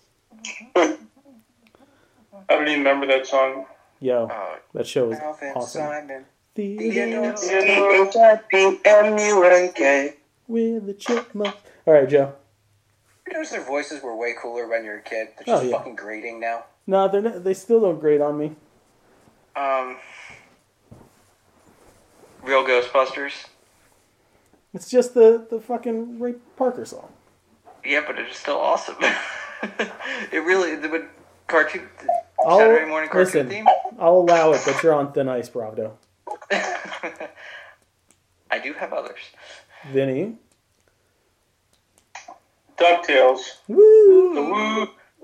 I don't even remember that song. Yo, Oh, that show was Alvin, awesome. Simon. Theodore, T-H-I-P-M-U-N-K. we're the Chipmunks. All right, Joe. You notice their voices were way cooler when you were a kid? They're Oh, just yeah. fucking grating now. No, they're not, they still don't grate on me. um, Real Ghostbusters. It's just the, the fucking Ray Parker song. Yeah, but it's still awesome. It really the but cartoon I'll- Saturday morning cartoon listen, theme. I'll allow it, but you're on thin ice, Bravdo. I do have others. Vinny. DuckTales. Woo! The woo.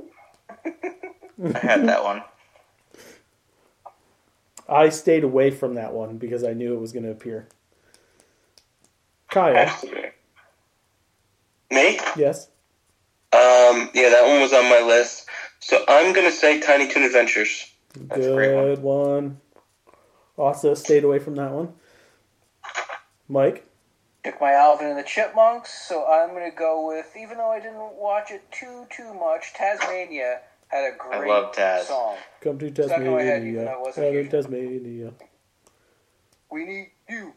I had that one. I stayed away from that one because I knew it was going to appear. Kyle. Has to be. Me? Yes? Um, yeah, that one was on my list. So I'm going to say Tiny Toon Adventures. That's a great Good one. Also stayed away from that one. Mike? Took my Alvin and the Chipmunks, so I'm going to go with, even though I didn't watch it too, too much, Tasmania had a great love Taz. song. Come to Stuck in my head, even Tasmania. though it wasn't Come to huge. Tasmania. We need you.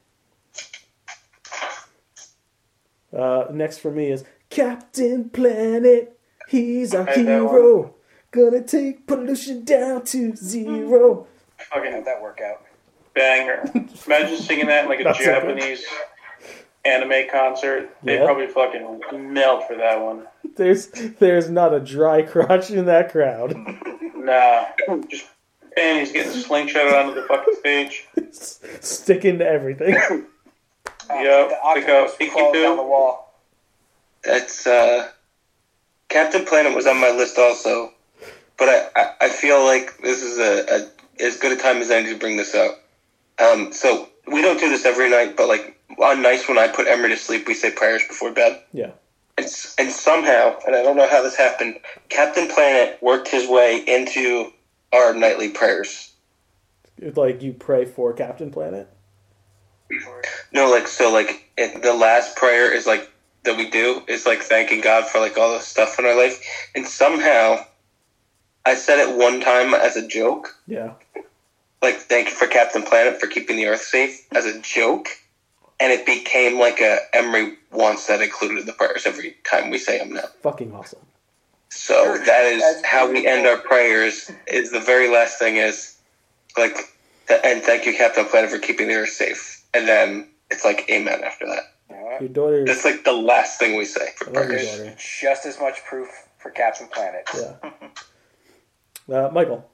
Uh, next for me is Captain Planet. He's our I had that hero. Gonna take pollution down to zero. Fucking How'd that work out? banger. Imagine singing that in like a That's so good. Japanese anime concert. They'd Yeah. probably fucking melt for that one. There's there's not a dry crotch in that crowd. Nah. Just and he's getting slingshotted onto the fucking stage. Sticking to everything. Uh, Yep, the like a octopus Peeky crawls down the Boo. wall. That's uh, Captain Planet was on my list also, but I, I, I feel like this is a, a as good a time as any to bring this up. Um, so we don't do this every night, but like on nights when I put Emery to sleep, we say prayers before bed. Yeah. And, and somehow, and I don't know how this happened, Captain Planet worked his way into our nightly prayers. It's like you pray for Captain Planet. No, like so, like it, the last prayer is like that we do is like thanking God for like all the stuff in our life, and somehow I said it one time as a joke, Yeah. like thank you for Captain Planet for keeping the Earth safe as a joke, and it became like a Emery wants that included in the prayers every time we say them now. Fucking awesome. So that is That's how we end our prayers. Is the very last thing is like, and thank you Captain Planet for keeping the Earth safe. And then it's like amen after that. Yeah. Your daughter. That's like the last thing we say for I love your prayers. daughter. Just as much proof for Captain Planet. Yeah. Uh, Michael.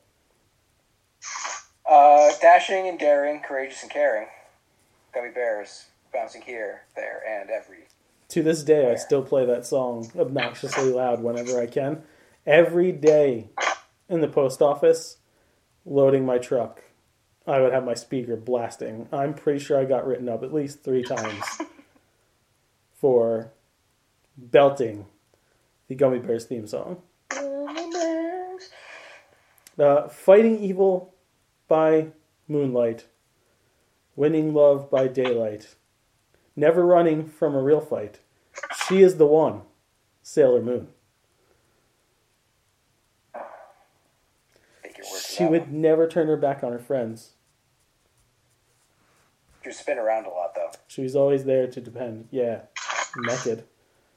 Uh, dashing and daring, courageous and caring. Gummy bears bouncing here, there, and every. To this day, I still play that song obnoxiously loud whenever I can. Every day in the post office, loading my truck, I would have my speaker blasting. I'm pretty sure I got written up at least three times for belting the Gummy Bears theme song. Uh, Fighting Evil by Moonlight. Winning Love by Daylight. Never Running from a Real Fight. She is the One. Sailor Moon. I think you're working She that would one. never turn her back on her friends. You spin around a lot, though. She was always there to depend. Yeah. Naked.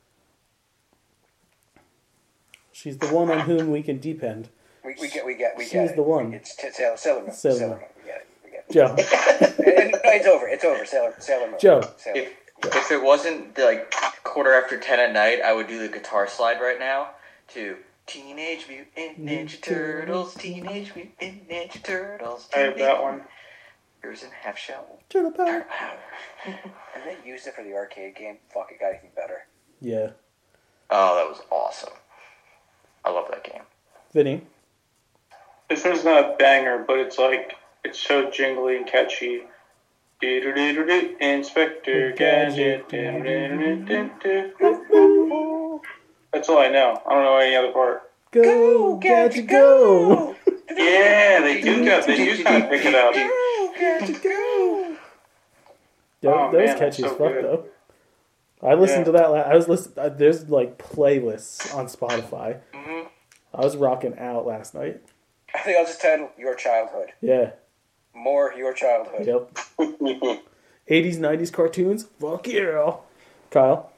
She's the one on whom we can depend. We, we get, we get, we She's get it. the one. It's t- Sailor, Sailor Moon. Sailor Sailor, Moon. Moon. We get it. We get it. Joe. And- no, it's over. It's over. Sailor, Sailor Moon. Joe. Sailor. If if it wasn't like quarter after ten at night, I would do the guitar slide right now to Teenage Mutant Ninja Turtles, Teenage Mutant Ninja Turtles. I have that one. Here's in half shell. Turtle power. And they used it for the arcade game. Fuck, it got even better. Yeah. Oh, that was awesome. I love that game. Vinny. This one's not a banger, but it's like, it's so jingly and catchy. Do-do-do-do-do, Inspector Gadget. Do-do-do-do-do-do. That's all I know. I don't know any other part. Go, Gadget, go! Yeah, they do go. They do kind of pick it up. Gadget, go! Oh, Those those man, catchy that's as so fuck, good. though. I listened Yeah. to that. La- I was listening. Uh, there's like playlists on Spotify. Mm-hmm. I was rocking out last night. I think I'll just title Your Childhood. Yeah. More Your Childhood. Yep. eighties, nineties cartoons. Fuck yeah. Kyle.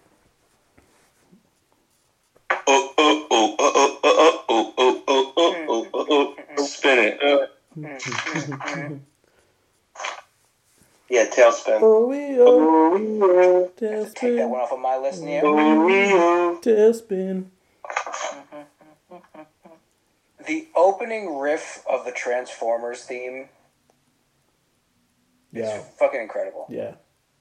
Oh, oh, oh, oh, oh, oh, oh, oh, oh, oh, oh, oh, oh, spin it. Uh, Yeah, tailspin. Oh, we oh. Take that one Tailspin. off of my list, Neo. Tailspin. The opening riff of the Transformers theme is Yeah. fucking incredible. Yeah.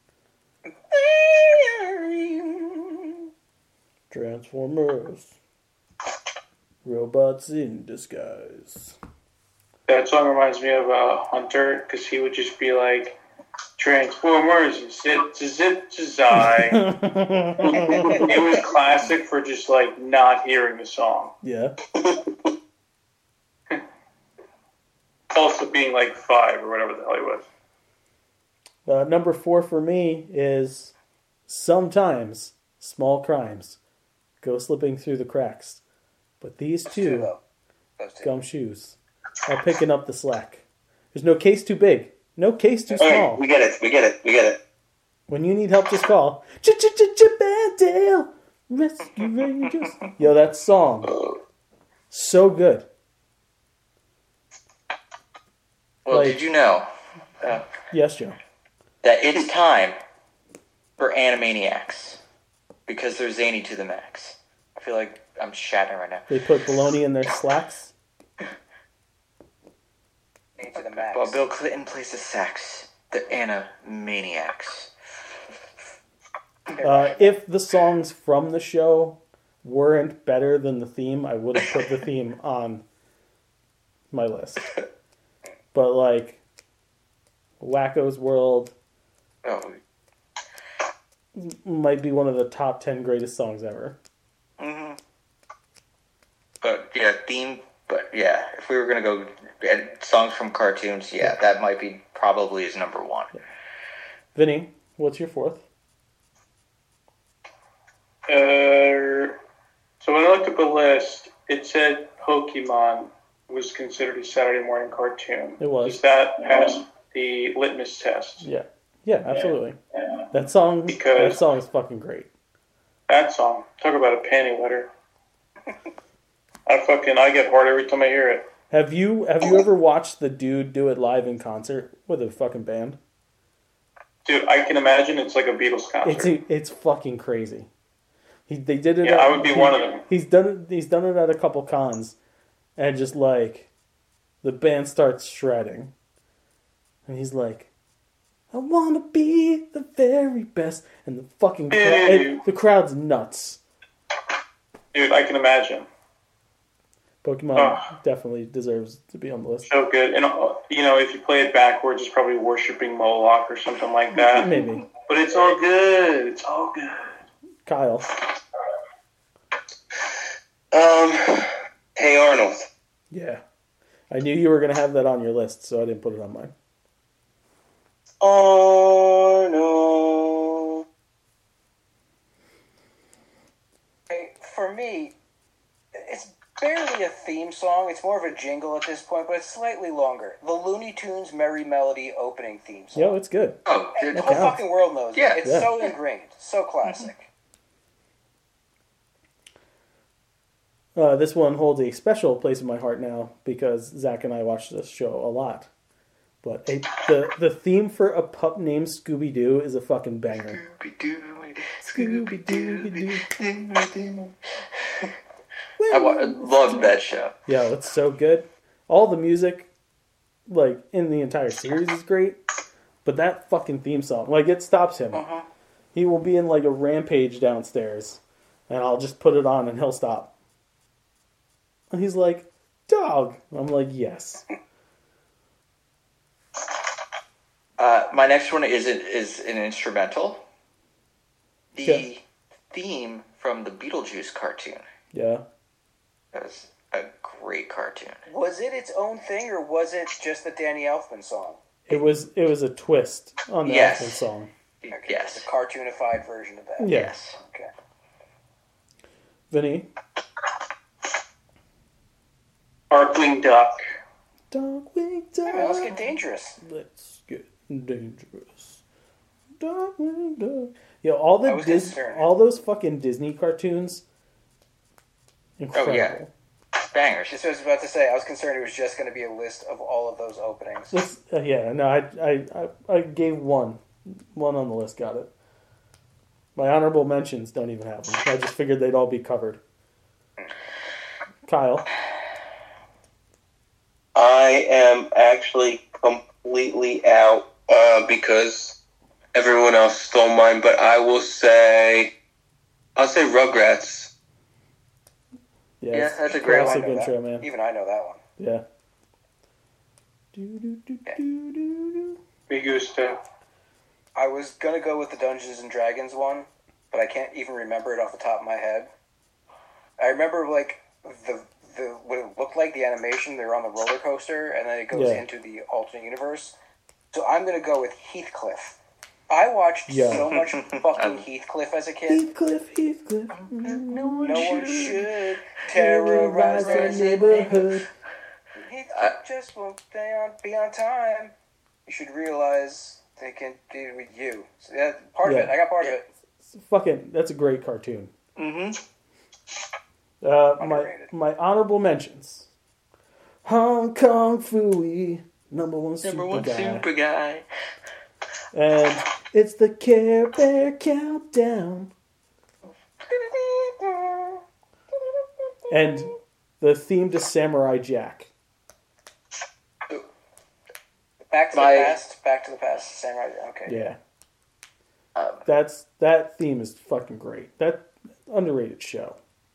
Transformers. Robots in disguise. that song reminds me of uh, Hunter, because he would just be like, Transformers, zip, zip, zai. It was classic for just like not hearing the song. Yeah. Also being like five or whatever the hell he was. Uh, number four for me is Sometimes Small Crimes Go Slipping Through the Cracks. But these Those two, two though. Those two. gumshoes are picking up the slack. There's no case too big. No case too All right, small. we get it. We get it. We get it. When you need help, just call. Ch-ch-ch-ch-Bandale Rescue Rangers. Yo, that song. So good. Well, Like- did you know uh, Yes, Joe. that it's time for Animaniacs? Because they're zany to the max. I feel like I'm shatting right now. They put bologna in their slacks. To the max. While Bill Clinton plays the sax, the Animaniacs. Uh, if the songs from the show weren't better than the theme, I would have put the theme on my list. But like, Wacko's World Oh, might be one of the top ten greatest songs ever. hmm But yeah, theme. But yeah, if we were gonna go and songs from cartoons, yeah, that might be probably is number one. Vinny, what's your fourth? Uh, so when I looked up a list, it said Pokemon was considered a Saturday morning cartoon. It was. Does that pass the litmus test? Yeah, yeah, absolutely. That song, Because- that song is fucking great. That song. Talk about a panty wetter. I fucking I get hard every time I hear it. Have you have you ever watched the dude do it live in concert with a fucking band? Dude, I can imagine it's like a Beatles concert. It's it's fucking crazy. He they did it. Yeah, at- I would be he- one of them. He's done it. He's done it at a couple cons, and just like the band starts shredding, and he's like, "I want to be the very best," and the fucking cra- Ew. it- the crowd's nuts. Dude, I can imagine. Pokemon Oh. definitely deserves to be on the list. So good. And, uh, you know, if you play it backwards, it's probably worshipping Moloch or something like that. Maybe. But it's all good. It's all good. Kyle. Um, Hey Arnold. Yeah. I knew you were going to have that on your list, so I didn't put it on mine. Arnold. Hey, for me, it's barely a theme song. It's more of a jingle at this point, but it's slightly longer. The Looney Tunes Merry Melody opening theme song. Yo, it's good. Oh, And dude, the whole counts. fucking world knows Yeah. it. It's Yeah. so ingrained. So classic. Uh, this one holds a special place in my heart now because Zach and I watch this show a lot. But a, the the theme for A Pup Named Scooby Doo is a fucking banger. Scooby-Doo, Scooby-Doo. I wa- I love that show. Yeah, it's so good. All the music, like in the entire series, is great. But that fucking theme song, like it stops him. Uh-huh. He will be in like a rampage downstairs, and I'll just put it on and he'll stop. And he's like, "Dog." I'm like, "Yes." Uh, my next one is an, is an instrumental. The Yeah. theme from the Beetlejuice cartoon. Yeah. That was a great cartoon. Was it its own thing, or was it just the Danny Elfman song? It was it was a twist on the Yes. Elfman song. Okay, Yes. The cartoonified version of that. Yeah. Yes. Okay. Vinny. Sparkling Duck. Darkwing Hey, man, let's get Duck. dangerous. Let's get dangerous. Darkwing Duck. Yo, all the I was Dis- concerned. all those fucking Disney cartoons. Incredible. Oh, yeah. Bangers. Just what I was about to say, I was concerned it was just going to be a list of all of those openings. Let's, uh, yeah, no, I, I, I, I gave one. One on the list got it. My honorable mentions don't even have them. I just figured they'd all be covered. Kyle. I am actually completely out uh, because everyone else stole mine, but I will say, I'll say Rugrats. Yeah, Yeah, it's that's a great classic I know intro, that. man. Even I know that one. Yeah. Do, do, do, do, do, do. Me gusta. I was going to go with the Dungeons and Dragons one, but I can't even remember it off the top of my head. I remember, like, the the what it looked like, the animation. They're on the roller coaster, and then it goes Yeah. into the alternate universe. So I'm going to go with Heathcliff. I watched Yeah. so much fucking Heathcliff as a kid. Heathcliff, Heathcliff. No one No one should. should terrorize our their neighborhood. Heathcliff just won't be on, be on time. You should realize they can do with you. So yeah, part Yeah. of it. I got part of it. Fucking, that's a great cartoon. Mm-hmm. Uh, my Underrated. my honorable mentions: Hong Kong Phooey, number one super Number one guy, super guy. and it's the Care Bear countdown, and the theme to Samurai Jack. Back to My- the past. Back to the past. Samurai. Okay. Yeah, Um, That's that theme is fucking great. That underrated show.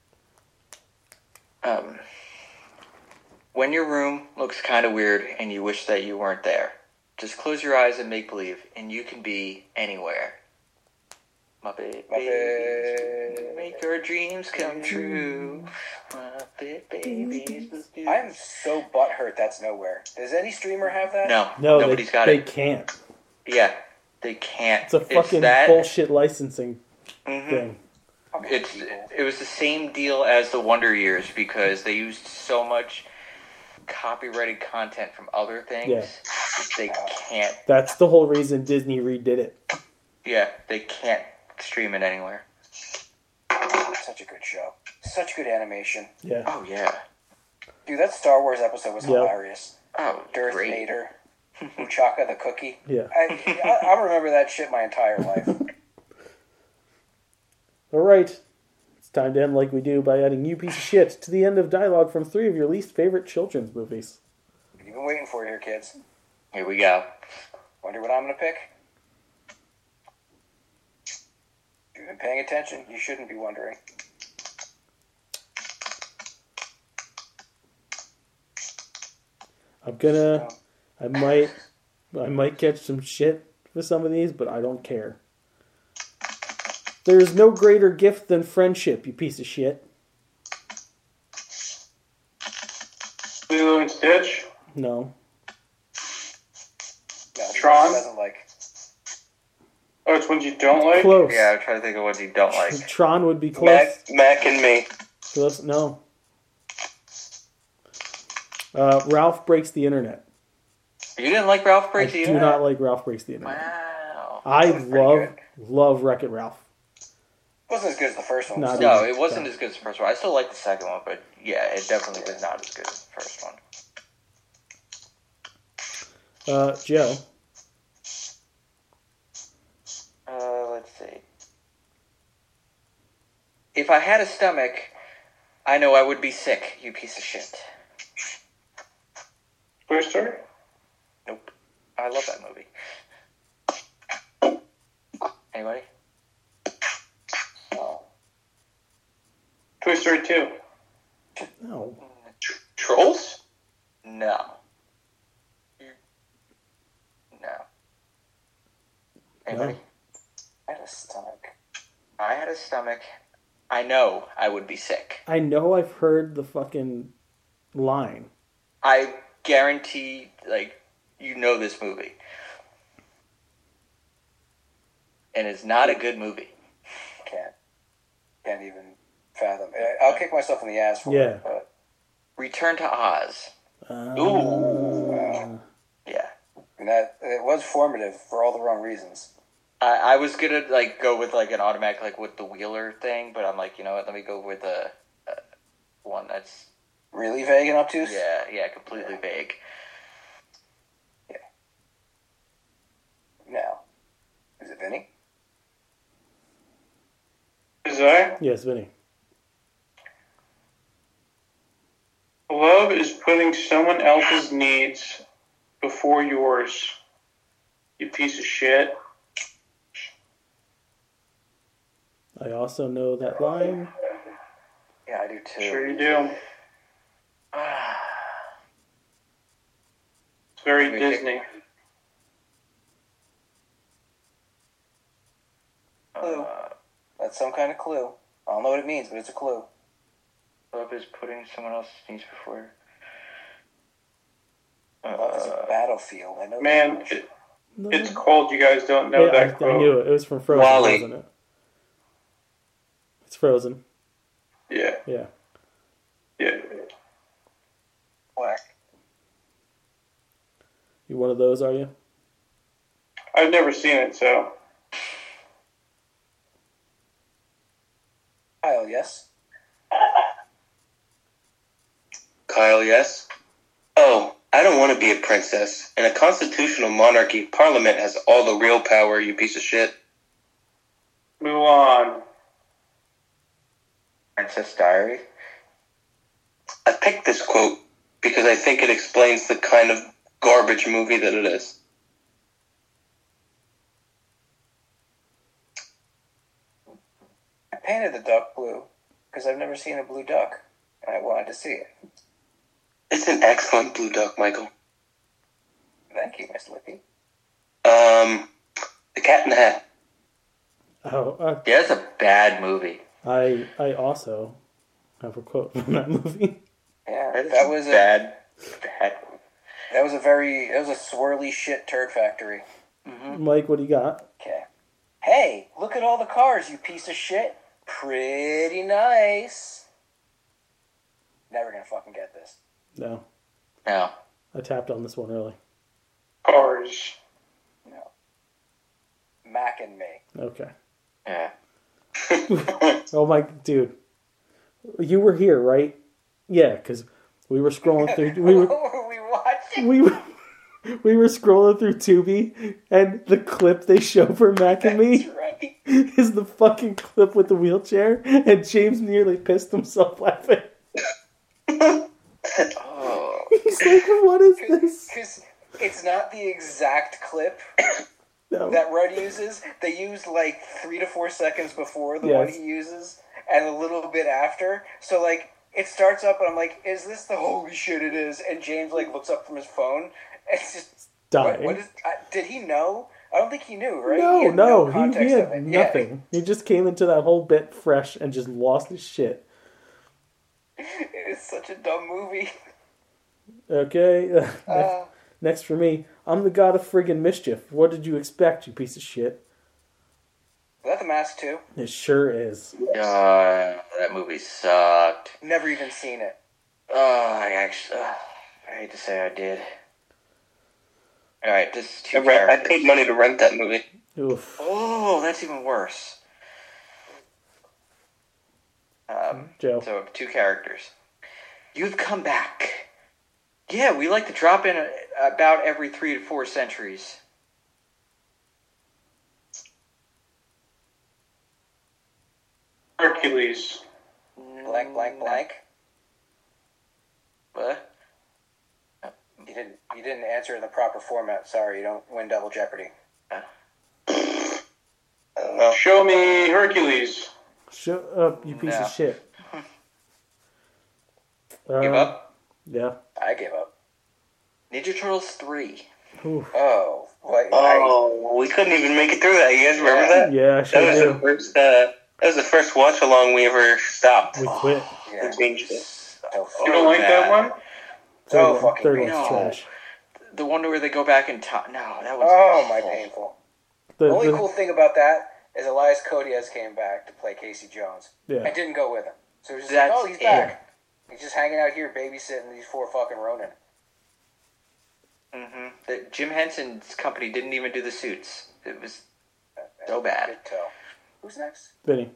um, when your room looks kind of weird and you wish that you weren't there, just close your eyes and make believe, and you can be anywhere. Muppet babies, make your dreams come true. Muppet babies. I'm so butthurt that's nowhere. Does any streamer have that? No, No, nobody's they, got they it. can't. Yeah, they can't. It's a fucking that, bullshit licensing Mhm. thing. It's it was the same deal as the Wonder Years because they used so much copyrighted content from other things. Yeah. They can't. That's the whole reason Disney redid it. Yeah, they can't stream it anywhere. Such a good show. Such good animation. Yeah. Oh yeah. Dude, that Star Wars episode was Yep. hilarious. Oh, Darth great. Vader. Uchaka the cookie. Yeah. I, I, I'll remember that shit my entire life. All right. It's time to end like we do by adding "you piece of shit" to the end of dialogue from three of your least favorite children's movies. You've been waiting for it here, kids. Here we go. Wonder what I'm going to pick? If you've been paying attention, you shouldn't be wondering. I'm gonna, I might, I might catch some shit for some of these, but I don't care. There is no greater gift than friendship, you piece of shit. Lilo and Stitch. No. No, he Tron? doesn't like. Oh, it's ones you don't like? Close. Yeah, I'm trying to think of ones you don't like. Tron would be close. Mac, Mac and me. Close. No. Uh, Ralph Breaks the Internet. You didn't like Ralph I Breaks the do Internet? not like Ralph Breaks the Internet. Wow. I That was pretty love, good. love Wreck-It Ralph. Wasn't as good as the first one. Not No, even- it wasn't as good as the first one. I still like the second one, but yeah, it definitely was not as good as the first one. Uh, Joe. Uh, let's see. If I had a stomach, I know I would be sick, you piece of shit. Toy Story? Nope. I love that movie. Anybody? Oh. Toy Story two. No. Trolls? No. No. Anybody? No. I had a stomach. I had a stomach. I know I would be sick. I know I've heard the fucking line. I guarantee, like, you know this movie. And it's not a good movie. Can't. Can't even fathom. I- I'll kick myself in the ass for Yeah. it, but Return to Oz. Uh, Ooh. Yeah. and that it was formative for all the wrong reasons. I, I was gonna, like, go with, like, an automatic, like, with the Wheeler thing, but I'm like, you know what, let me go with a, a one that's, Really vague and obtuse? yeah, yeah, completely vague. Now, is it Vinny? Is I? Yes, Vinny. Love is putting someone else's needs before yours. You piece of shit. I also know that line. Yeah, I do too. Sure you do. It's very Let me Disney. Uh, That's some kind of clue. I don't know what it means, but it's a clue. love is putting someone else's needs before. Love is a Uh, battlefield. I know. Man, that. it, it's cold. You guys don't know Yeah, that I, I quote. knew it. It was from Frozen, Wall-E. wasn't it? It's Frozen. Yeah, Yeah. yeah. Black. You one of those, are you? I've never seen it, so Kyle, yes. Kyle, yes? Oh, I don't want to be a princess. In a constitutional monarchy, Parliament has all the real power, you piece of shit. Mulan. Princess Diary. I picked this quote because I think it explains the kind of garbage movie that it is. painted the duck blue because I've never seen a blue duck, and I wanted to see it. It's an excellent blue duck, Michael. Thank you, Miss Lippy. Um, The Cat in the Hat. Oh, uh, Yeah, it's a bad movie. I I also have a quote from that movie. Yeah, It's that was a bad, bad. that was a very that was a swirly shit turd factory. Mike, what do you got? Okay. Hey, look at all the cars, you piece of shit. Pretty nice. Never gonna fucking get this. No, No. I tapped on this one early. Cars. No. Mac and me. Okay. Yeah. Oh my, dude, you were here, right? Yeah, because we were scrolling through. We were What were we watching? we were we were scrolling through Tubi, and the clip they show for Mac and Me That's right. is the fucking clip with the wheelchair, and James nearly pissed himself laughing. Oh. He's like, "What is this?" Because it's not the exact clip No. that Rudd uses. They use like three to four seconds before the one Yes. he uses, and a little bit after. So like it starts up, and I'm like, "Is this the holy shit?" It is. And James like looks up from his phone, and it's just dying. what, what is? I, did he know? I don't think he knew, right? No, he had no, he, context he of had it. Yeah. nothing. He just came into that whole bit fresh and just lost his shit. It is such a dumb movie. Okay, next, Uh, next for me, I'm the god of friggin' mischief. What did you expect, you piece of shit? is that The Mask too? It sure is. Uh, that movie sucked. Never even seen it. Oh, I actually, uh, I hate to say I did. All right, this is two I, rent, I characters. paid money to rent that movie. Oof. Oh, that's even worse. Um, Joe. so two characters. You've come back. Yeah, we like to drop in a, about every three to four centuries. Hercules. Blank, blank, blank. What? You didn't. You didn't answer in the proper format. Sorry, you don't win double jeopardy. I don't know. Show me Hercules. Shut up, you piece No. of shit. Give Uh, up? Yeah. I give up. Ninja Turtles three. Oof. Oh, what? Oh, we couldn't even make it through that. You guys remember that? Yeah, I That sure was the do. first. Uh, that was the first watch along we ever stopped. We quit. I, yeah. We changed it. So, You fucking- don't like that one? so Third one, fucking third painful. one's No. trash. The one where they go back in time. No, that was. Oh, my awful. painful. The, The only the- cool thing about that is Elias Koteas came back to play Casey Jones. Yeah. I didn't go with him. So it was just That's like, oh, he's it. back. He's just hanging out here babysitting these four fucking Ronin. Mm-hmm. The, Jim Henson's company didn't even do the suits. It was so bad. Good tell. Who's next? Vinny.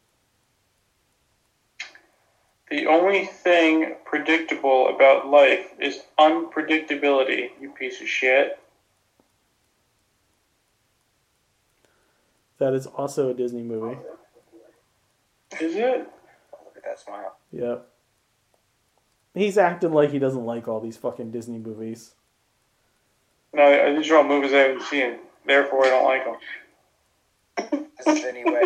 The only thing predictable about life is unpredictability, you piece of shit. That is also a Disney movie. Is it? Look at that smile. Yep. He's acting like he doesn't like all these fucking Disney movies. No, these are all movies I haven't seen. Therefore, I don't like them. This is anyway.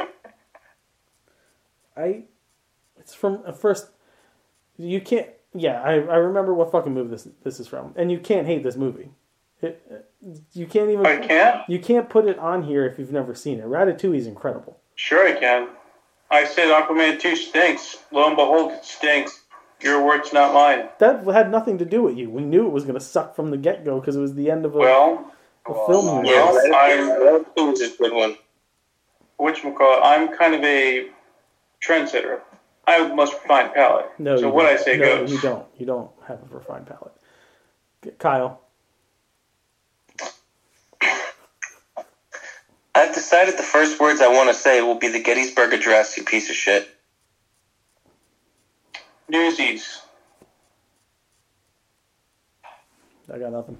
I. It's from uh, first. You can't. Yeah, I, I remember what fucking movie this this is from, and you can't hate this movie. It, uh, you can't even. I can't? You can't put it on here if you've never seen it. Ratatouille is incredible. Sure I can. I said Aquaman two stinks. Lo and behold, it stinks. Your words, not mine. That had nothing to do with you. We knew it was going to suck from the get go because it was the end of a, Well, a film. well, universe. Yeah, Well, I'm- Ratatouille was a good one. whatchamacallit, I'm kind of a trendsetter. I have the most refined palate. No, so you what don't. I say no, goes. you don't. You don't have a refined palate. Kyle. I've decided the first words I want to say will be the Gettysburg Address, you piece of shit. Newsies. I got nothing.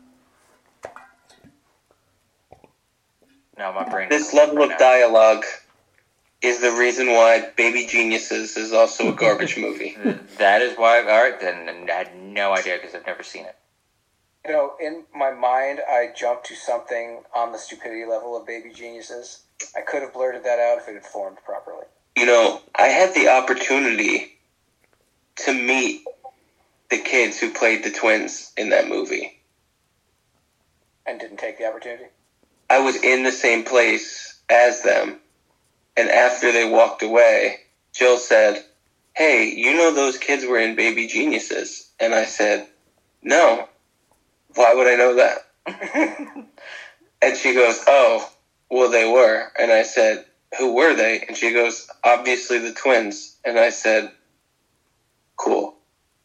No, my brain. This is level right of now. dialogue is the reason why Baby Geniuses is also a garbage movie. That is why. All right, then I had no idea because I've never seen it. You know, in my mind, I jumped to something on the stupidity level of Baby Geniuses. I could have blurted that out if it had formed properly. you know, I had the opportunity to meet the kids who played the twins in that movie. And didn't take the opportunity? I was in the same place as them, and after they walked away, Jill said, "Hey, you know those kids were in Baby Geniuses?" And I said, "No. Why would I know that?" And she goes, "Oh, well, they were." And I said, "Who were they?" And she goes, "Obviously the twins." And I said, "Cool."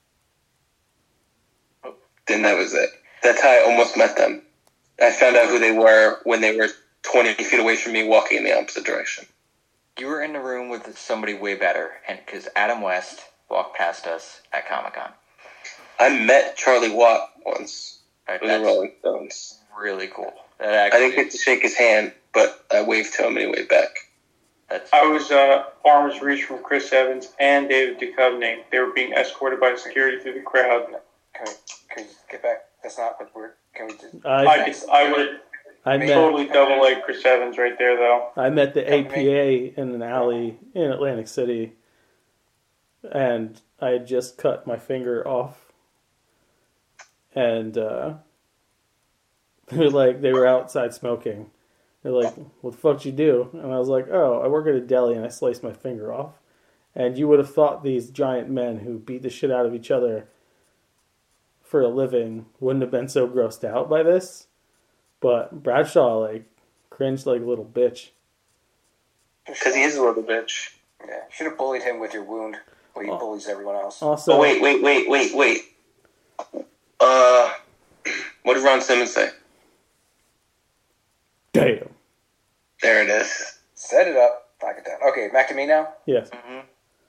Then that was it. That's how I almost met them. I found out who they were when they were twenty feet away from me walking in the opposite direction. You were in the room with somebody way better, and because Adam West walked past us at Comic-Con. I met Charlie Watt once Right, with the that's Rolling Stones. really cool. That I actually, didn't get to shake his hand, but I waved to him and he waved back. that's I was uh, arm's reach from Chris Evans and David Duchovny. They were being escorted by security through the crowd. Can we, can we get back? That's not what we're. Can we just. I I could, I would I met totally double leg Chris Evans right there, though. I met the A P A in an alley in Atlantic City, and I had just cut my finger off, and uh, they were like they were outside smoking. They're like, "What the fuck did you do?" And I was like, "Oh, I work at a deli and I sliced my finger off." And you would have thought these giant men who beat the shit out of each other for a living wouldn't have been so grossed out by this. But Bradshaw, like, cringed like a little bitch. Because he is a little bitch. Yeah, should have bullied him with your wound. Well, he Oh. bullies everyone else. Also, Oh, wait, wait, wait, wait, wait. Uh, what did Ron Simmons say? damn. There it is. Set it up. Knock it down. Okay, back to me now? Yes. mhm.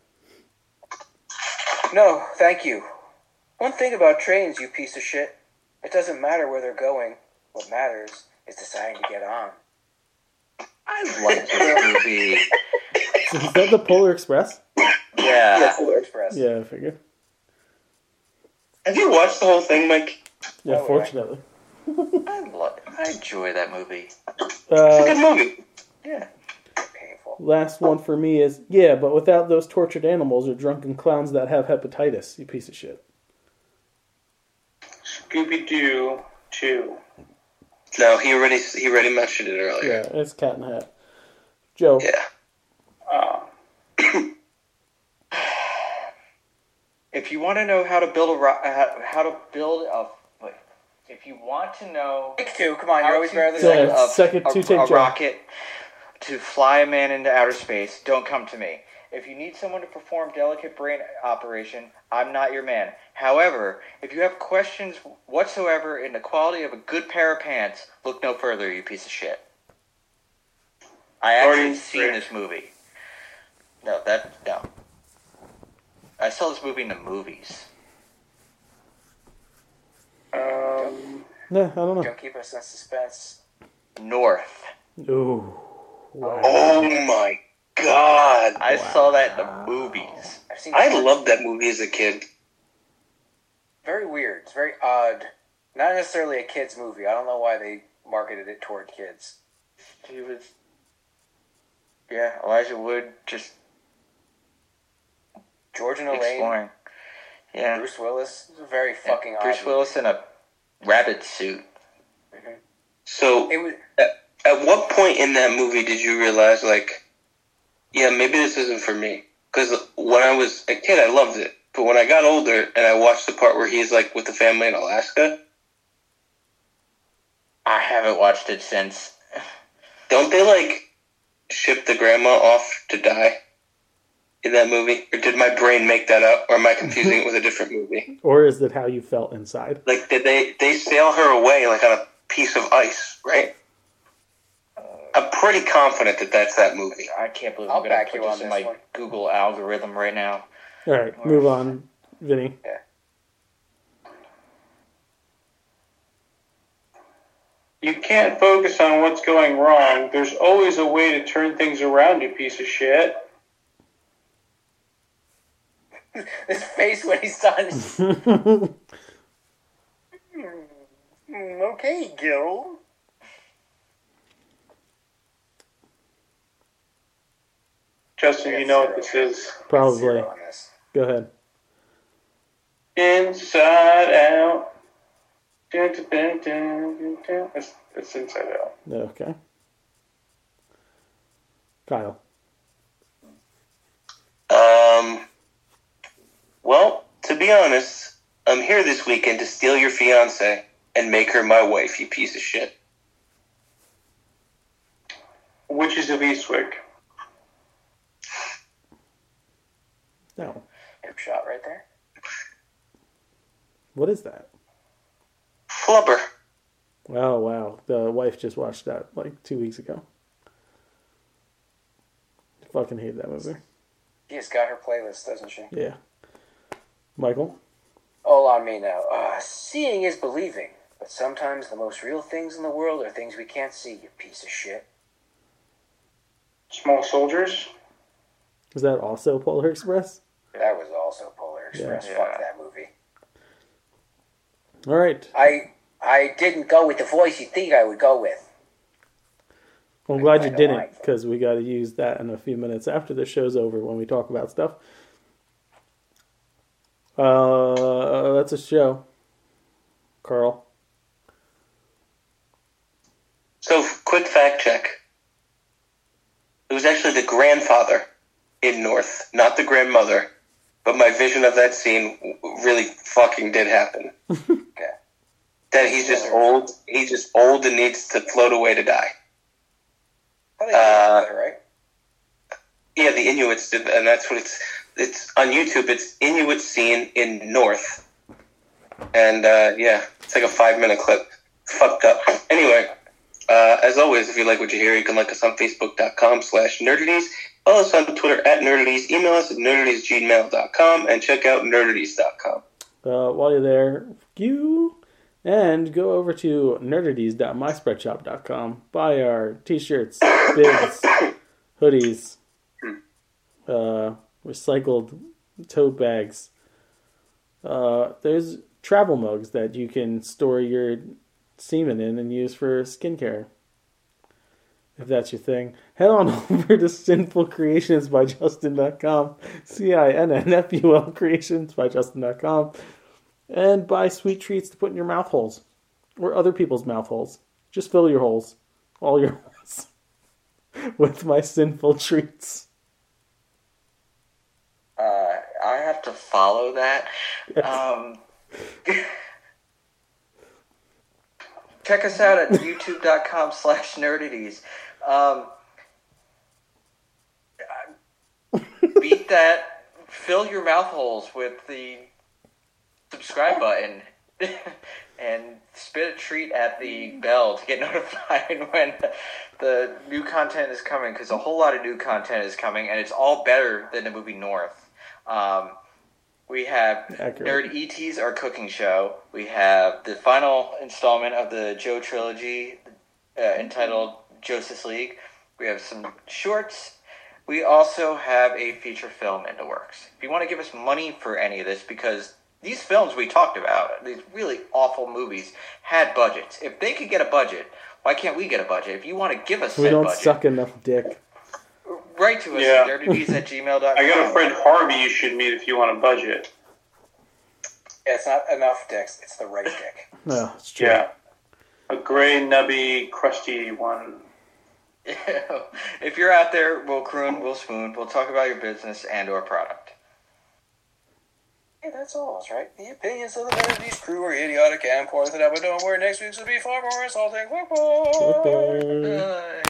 No, thank you. One thing about trains, you piece of shit. It doesn't matter where they're going. What matters is deciding to get on. I love this movie. Is that the Polar Express? Yeah. Polar Express. Yeah, I figured. Have you watched the whole thing, Mike? Yeah, Oh, fortunately. I love. I enjoy that movie. It's a good Uh, movie. Yeah. Painful. last one for me is, yeah, but without those tortured animals or drunken clowns that have hepatitis, you piece of shit. Scooby-Doo two. No, he already he already mentioned it earlier. Yeah, it's Cat in the Hat. Joe. Yeah. Uh, If you want to know how to build a ro- how, how to build a wait, if you want to know Take two. Come on, how you're always to better than Yeah. build second. a, second a, two take a Joe. rocket to fly a man into outer space, don't come to me. If you need someone to perform delicate brain operation, I'm not your man. However, if you have questions whatsoever in the quality of a good pair of pants, look no further, you piece of shit. I actually Already seen great. this movie. No, that no. I saw this movie in the movies. um, Yeah, I don't know. Don't keep us in suspense. North. Ooh. Wow. Oh my god. I saw that in the movies. I've seen. I loved that movie as a kid. Very weird. It's very odd. Not necessarily a kids' movie. I don't know why they marketed it toward kids. He was. Yeah, Elijah Wood just George and Elaine, exploring. Yeah. Bruce Willis. It's a very fucking odd. Bruce movie. Willis in a rabbit suit. So, It was. at what point in that movie did you realize, like, yeah, maybe this isn't for me? Because when I was a kid, I loved it. But when I got older and I watched the part where he's, like, with the family in Alaska, I haven't watched it since. don't they, like, ship the grandma off to die in that movie? Or did my brain make that up? Or am I confusing it with a different movie? Or is it how you felt inside? Like, did they, they sail her away, like, on a piece of ice, right? I'm pretty confident that that's that movie. I can't believe I'll I'm going to back put you this on in this my one. Google algorithm right now. All right, move on, Vinny. you can't focus on what's going wrong. There's always a way to turn things around, you piece of shit. His face when he's done. Mm, okay, Gil. Justin, you know what this is. Probably. Zero on this. Go ahead. Inside Out. Dun, dun, dun, dun, dun, dun. It's, it's Inside Out. Okay. Kyle. Um. Well, to be honest, I'm here this weekend to steal your fiance and make her my wife, you piece of shit. Witches of Eastwick. No. Hip shot right there. What is that? Flubber. Oh, wow. The wife just watched that like two weeks ago. Fucking hate that movie. She's got her playlist, doesn't she? Yeah. Michael? All on me now. Uh, seeing is believing. But sometimes the most real things in the world are things we can't see, you piece of shit. Small Soldiers. Is that also Polar Express? That was also Polar Express. Yeah. Fuck that movie. All right. I I didn't go with the voice you think I would go with. I'm glad you I don't didn't, like it. because we got to use that in a few minutes after the show's over when we talk about stuff. Uh, that's a show. Carl. So, quick fact check. It was actually the grandfather in North, not the grandmother. But my vision of that scene really fucking did happen. Okay. That he's just old. He's just old and needs to float away to die. I think Uh, that, right? Yeah, the Inuits did that, and that's what it's. It's on YouTube. It's Inuit scene in North, and uh, yeah, it's like a five-minute clip. Fucked up. Anyway, uh, as always, if you like what you hear, you can like us on Facebook dot com slash Nerdities. Follow us on Twitter at Nerdities. Email us at nerdities gmail dot com and check out nerdities dot com. Uh, while you're there, you and go over to nerdities dot my spread shop dot com. Buy our t-shirts, bibs, hoodies, uh, recycled tote bags. Uh, there's travel mugs that you can store your semen in and use for skincare. If that's your thing, head on over to sinful creations by justin dot com, C I N N F U L creations by justin dot com, and buy sweet treats to put in your mouth holes, or other people's mouth holes. Just fill your holes, all your holes, with my sinful treats. Uh, I have to follow that. Um, check us out at youtube dot com slash nerdities. Um, beat that. Fill your mouth holes with the subscribe button and spit a treat at the bell to get notified when the new content is coming, because a whole lot of new content is coming, and it's all better than the movie North. Um, we have Accurate. Nerd E T's, our cooking show. We have the final installment of the Joe trilogy uh, entitled Justice League. We have some shorts. We also have a feature film in the works. If you want to give us money for any of this, because these films we talked about, these really awful movies, had budgets. If they could get a budget, why can't we get a budget? If you want to give us We said don't budget, suck enough dick. write to us Yeah. at nerdities at gmail dot com. I got a friend Harvey you should meet if you want a budget. Yeah, it's not enough dicks. It's the right dick. No, it's true. Yeah. A gray, nubby, crusty one. If you're out there, we'll croon, we'll spoon, we'll talk about your business and or product. Hey, that's all, right? The opinions of the Nerdities crew are idiotic and points that but don't worry, next week's will be far more insulting. Okay.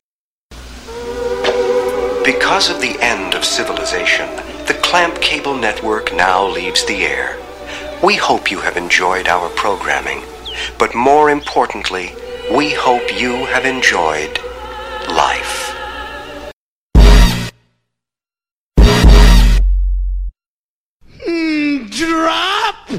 Uh, Because of the end of civilization, the Clamp Cable Network now leaves the air. We hope you have enjoyed our programming, but more importantly, we hope you have enjoyed life.